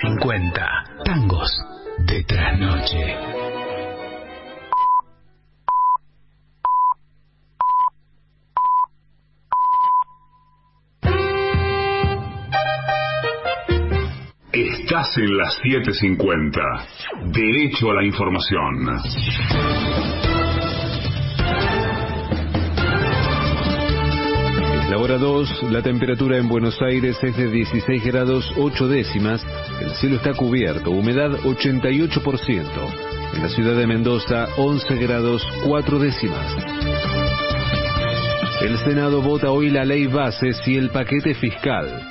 750. Tangos de trasnoche. Estás en las 7:50. Derecho a la información. La hora 2, la temperatura en Buenos Aires es de 16 grados 8 décimas, el cielo está cubierto, humedad 88%. En la ciudad de Mendoza, 11 grados 4 décimas. El Senado vota hoy la ley bases y el paquete fiscal.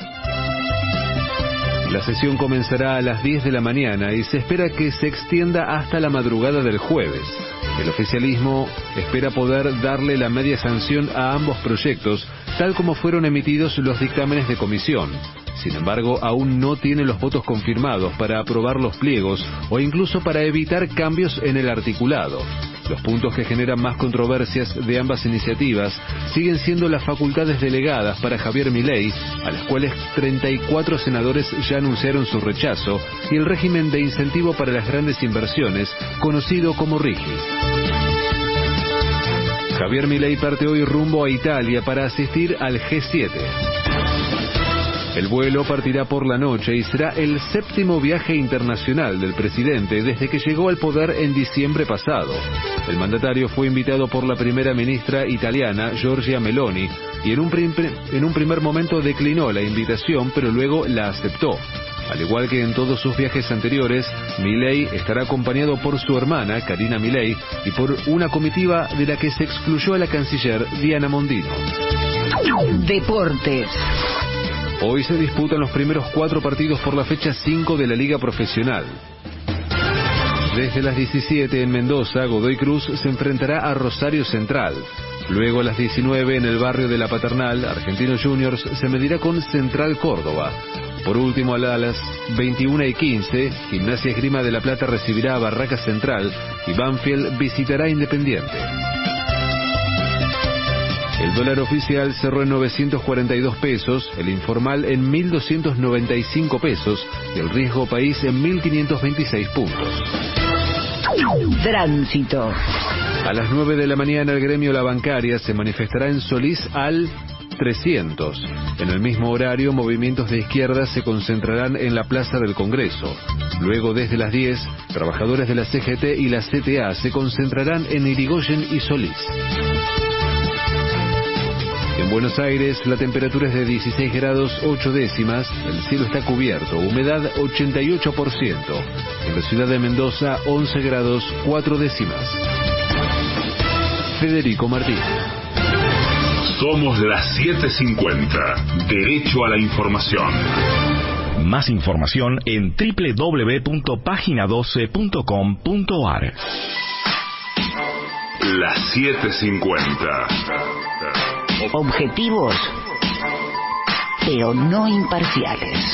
La sesión comenzará a las 10 de la mañana y se espera que se extienda hasta la madrugada del jueves. El oficialismo espera poder darle la media sanción a ambos proyectos, tal como fueron emitidos los dictámenes de comisión. Sin embargo, aún no tiene los votos confirmados para aprobar los pliegos o incluso para evitar cambios en el articulado. Los puntos que generan más controversias de ambas iniciativas siguen siendo las facultades delegadas para Javier Milei, a las cuales 34 senadores ya anunciaron su rechazo, y el régimen de incentivo para las grandes inversiones, conocido como RIGI. Javier Milei parte hoy rumbo a Italia para asistir al G7. El vuelo partirá por la noche y será el 7º viaje internacional del presidente desde que llegó al poder en diciembre pasado. El mandatario fue invitado por la primera ministra italiana, Giorgia Meloni, y en un primer momento declinó la invitación, pero luego la aceptó. Al igual que en todos sus viajes anteriores, Milei estará acompañado por su hermana, Karina Milei, y por una comitiva de la que se excluyó a la canciller Diana Mondino. Deportes. Hoy se disputan los primeros 4 partidos por la fecha 5 de la Liga Profesional. Desde las 17 en Mendoza, Godoy Cruz se enfrentará a Rosario Central. Luego a las 19 en el barrio de La Paternal, Argentinos Juniors se medirá con Central Córdoba. Por último, a las 21:15, Gimnasia Esgrima de La Plata recibirá a Barracas Central y Banfield visitará Independiente. El dólar oficial cerró en 942 pesos, el informal en 1.295 pesos y el riesgo país en 1.526 puntos. Tránsito. A las 9 de la mañana el gremio La Bancaria se manifestará en Solís al 300. En el mismo horario, movimientos de izquierda se concentrarán en la Plaza del Congreso. Luego, desde las 10, trabajadores de la CGT y la CTA se concentrarán en Irigoyen y Solís. En Buenos Aires, la temperatura es de 16 grados 8 décimas, el cielo está cubierto, humedad 88%. En la ciudad de Mendoza, 11 grados 4 décimas. Federico Martín. Somos las 7:50. Derecho a la información. Más información en www.pagina12.com.ar. Las 7:50. Objetivos, pero no imparciales.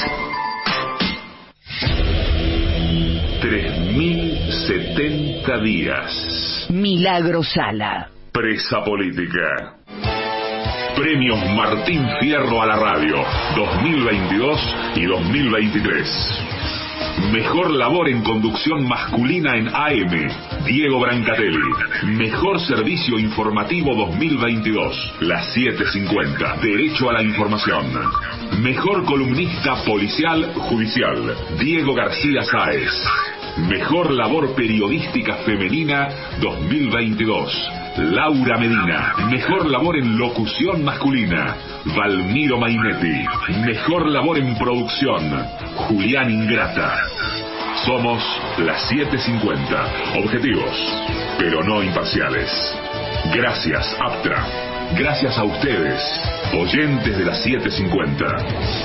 3070 días. Milagro Sala. Presa política. Premios Martín Fierro a la radio 2022 y 2023. Mejor labor en conducción masculina en AM, Diego Brancatelli. Mejor servicio informativo 2022, las 7:50. Derecho a la información. Mejor columnista policial judicial, Diego García Sáez. Mejor labor periodística femenina 2022. Laura Medina. Mejor labor en locución masculina, Valmiro Mainetti. Mejor labor en producción, Julián Ingrata. Somos las 7:50. Objetivos, pero no imparciales. Gracias, Aptra. Gracias a ustedes, oyentes de las 7:50.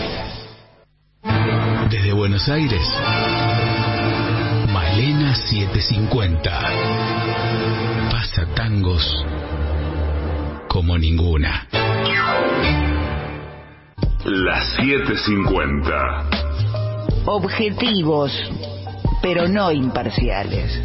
Desde Buenos Aires, Malena 750. Pasa tangos como ninguna. Las 7:50. Objetivos, pero no imparciales.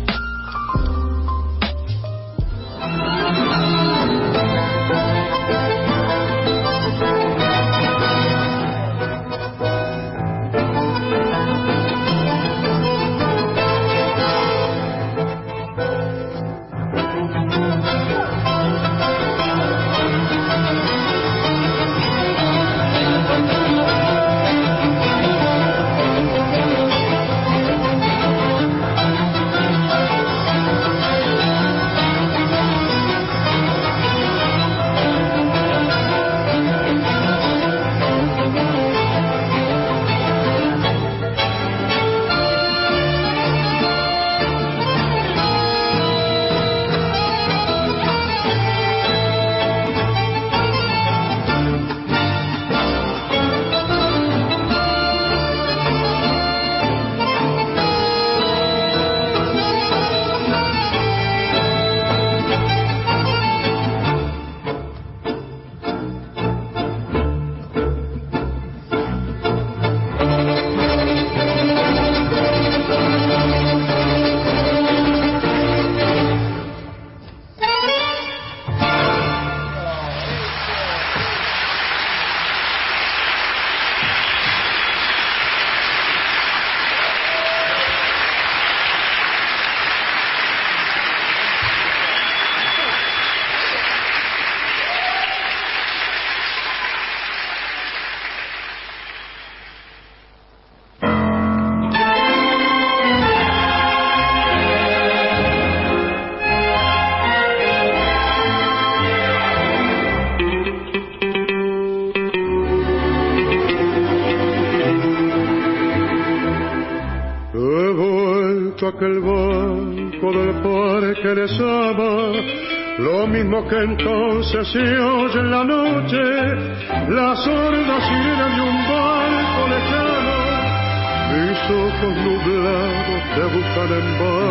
vuelto a aquel banco del parque les ama, lo mismo que entonces se oye en la noche la sorda sirena de un barco lejano. Mis ojos nublados te buscan en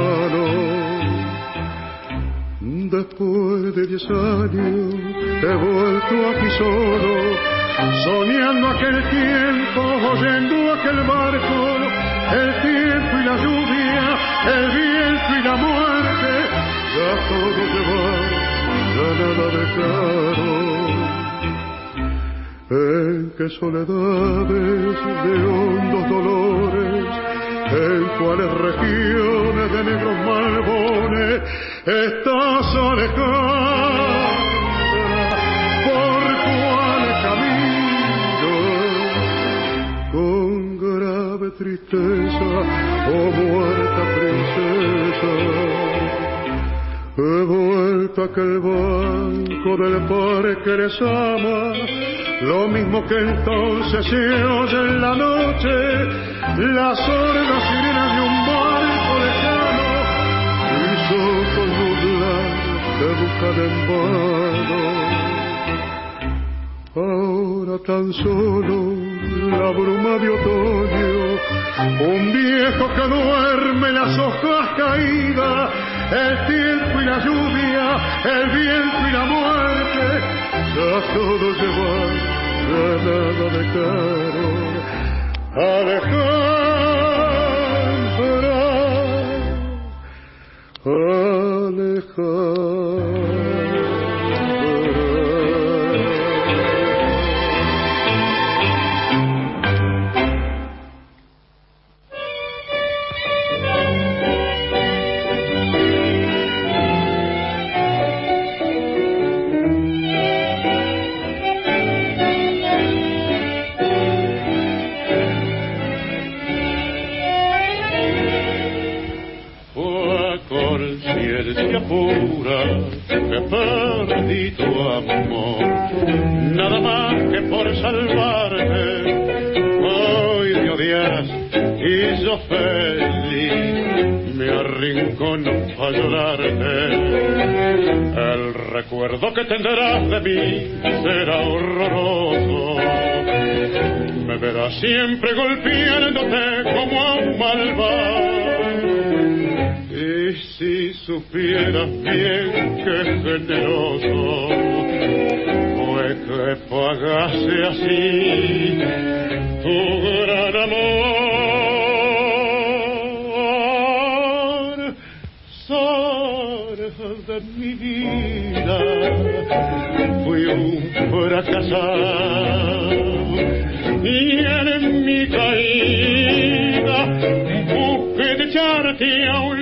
vano. Después de 10 años he vuelto aquí solo, soñando aquel tiempo, oyendo aquel barco, el tiempo y la lluvia, el viento y la muerte, ya todo se va, ya nada de caro. En qué soledades de hondos dolores, en cuáles regiones de negros malbones estás alejada, por cuáles caminos, con grave tristeza, oh muerta princesa. He vuelto a aquel banco del parque les ama, lo mismo que entonces se oye en la noche la sorda sirena de un barco lejano. Mis ojos nublados te buscan en vano. Ahora tan solo la bruma de otoño, un viejo que duerme, las hojas caídas, el tiempo y la lluvia, el viento y la muerte, ya todo se va, ya nada de caro. Que perdí tu amor, nada más que por salvarte, hoy me odias y yo feliz me arrincono a llorarte. El recuerdo que tendrás de mí será horroroso, me verás siempre golpeándote como a un malvado. Y si supieras bien que generoso fue que pagase así tu gran amor, sol de mi vida, fui un fracasado y en mi caída busqué de echarte a un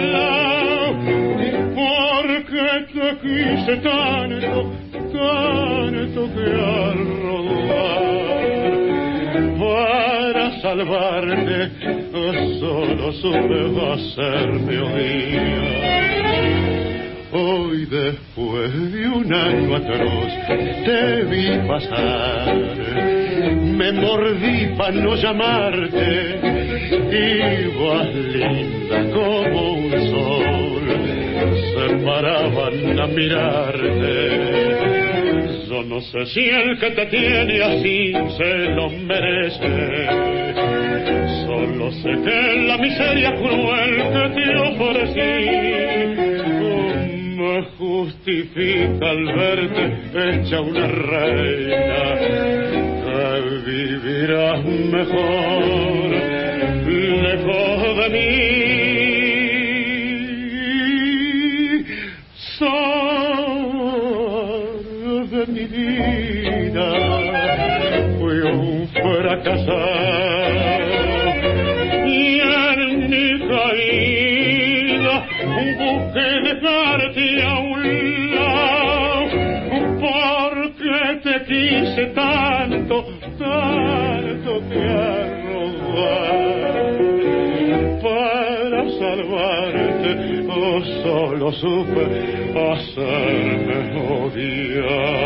te quise tanto, tanto que al rodar para salvarte solo supe hacerme odiar. Hoy después de un año atroz te vi pasar, me mordí para no llamarte, ibas linda como un sol, se paraban a mirarte. Yo no sé si el que te tiene así se lo merece, solo sé que la miseria cruel que te ofrecí me justifica al verte hecha una reina, que vivirás mejor lejos de mí. Sol de mi vida, fui un fracasado y en mi caída busqué dejarte a un lado, porque te quise tanto, tanto que arrojar para salvarte. Solo supe hacerme odiar.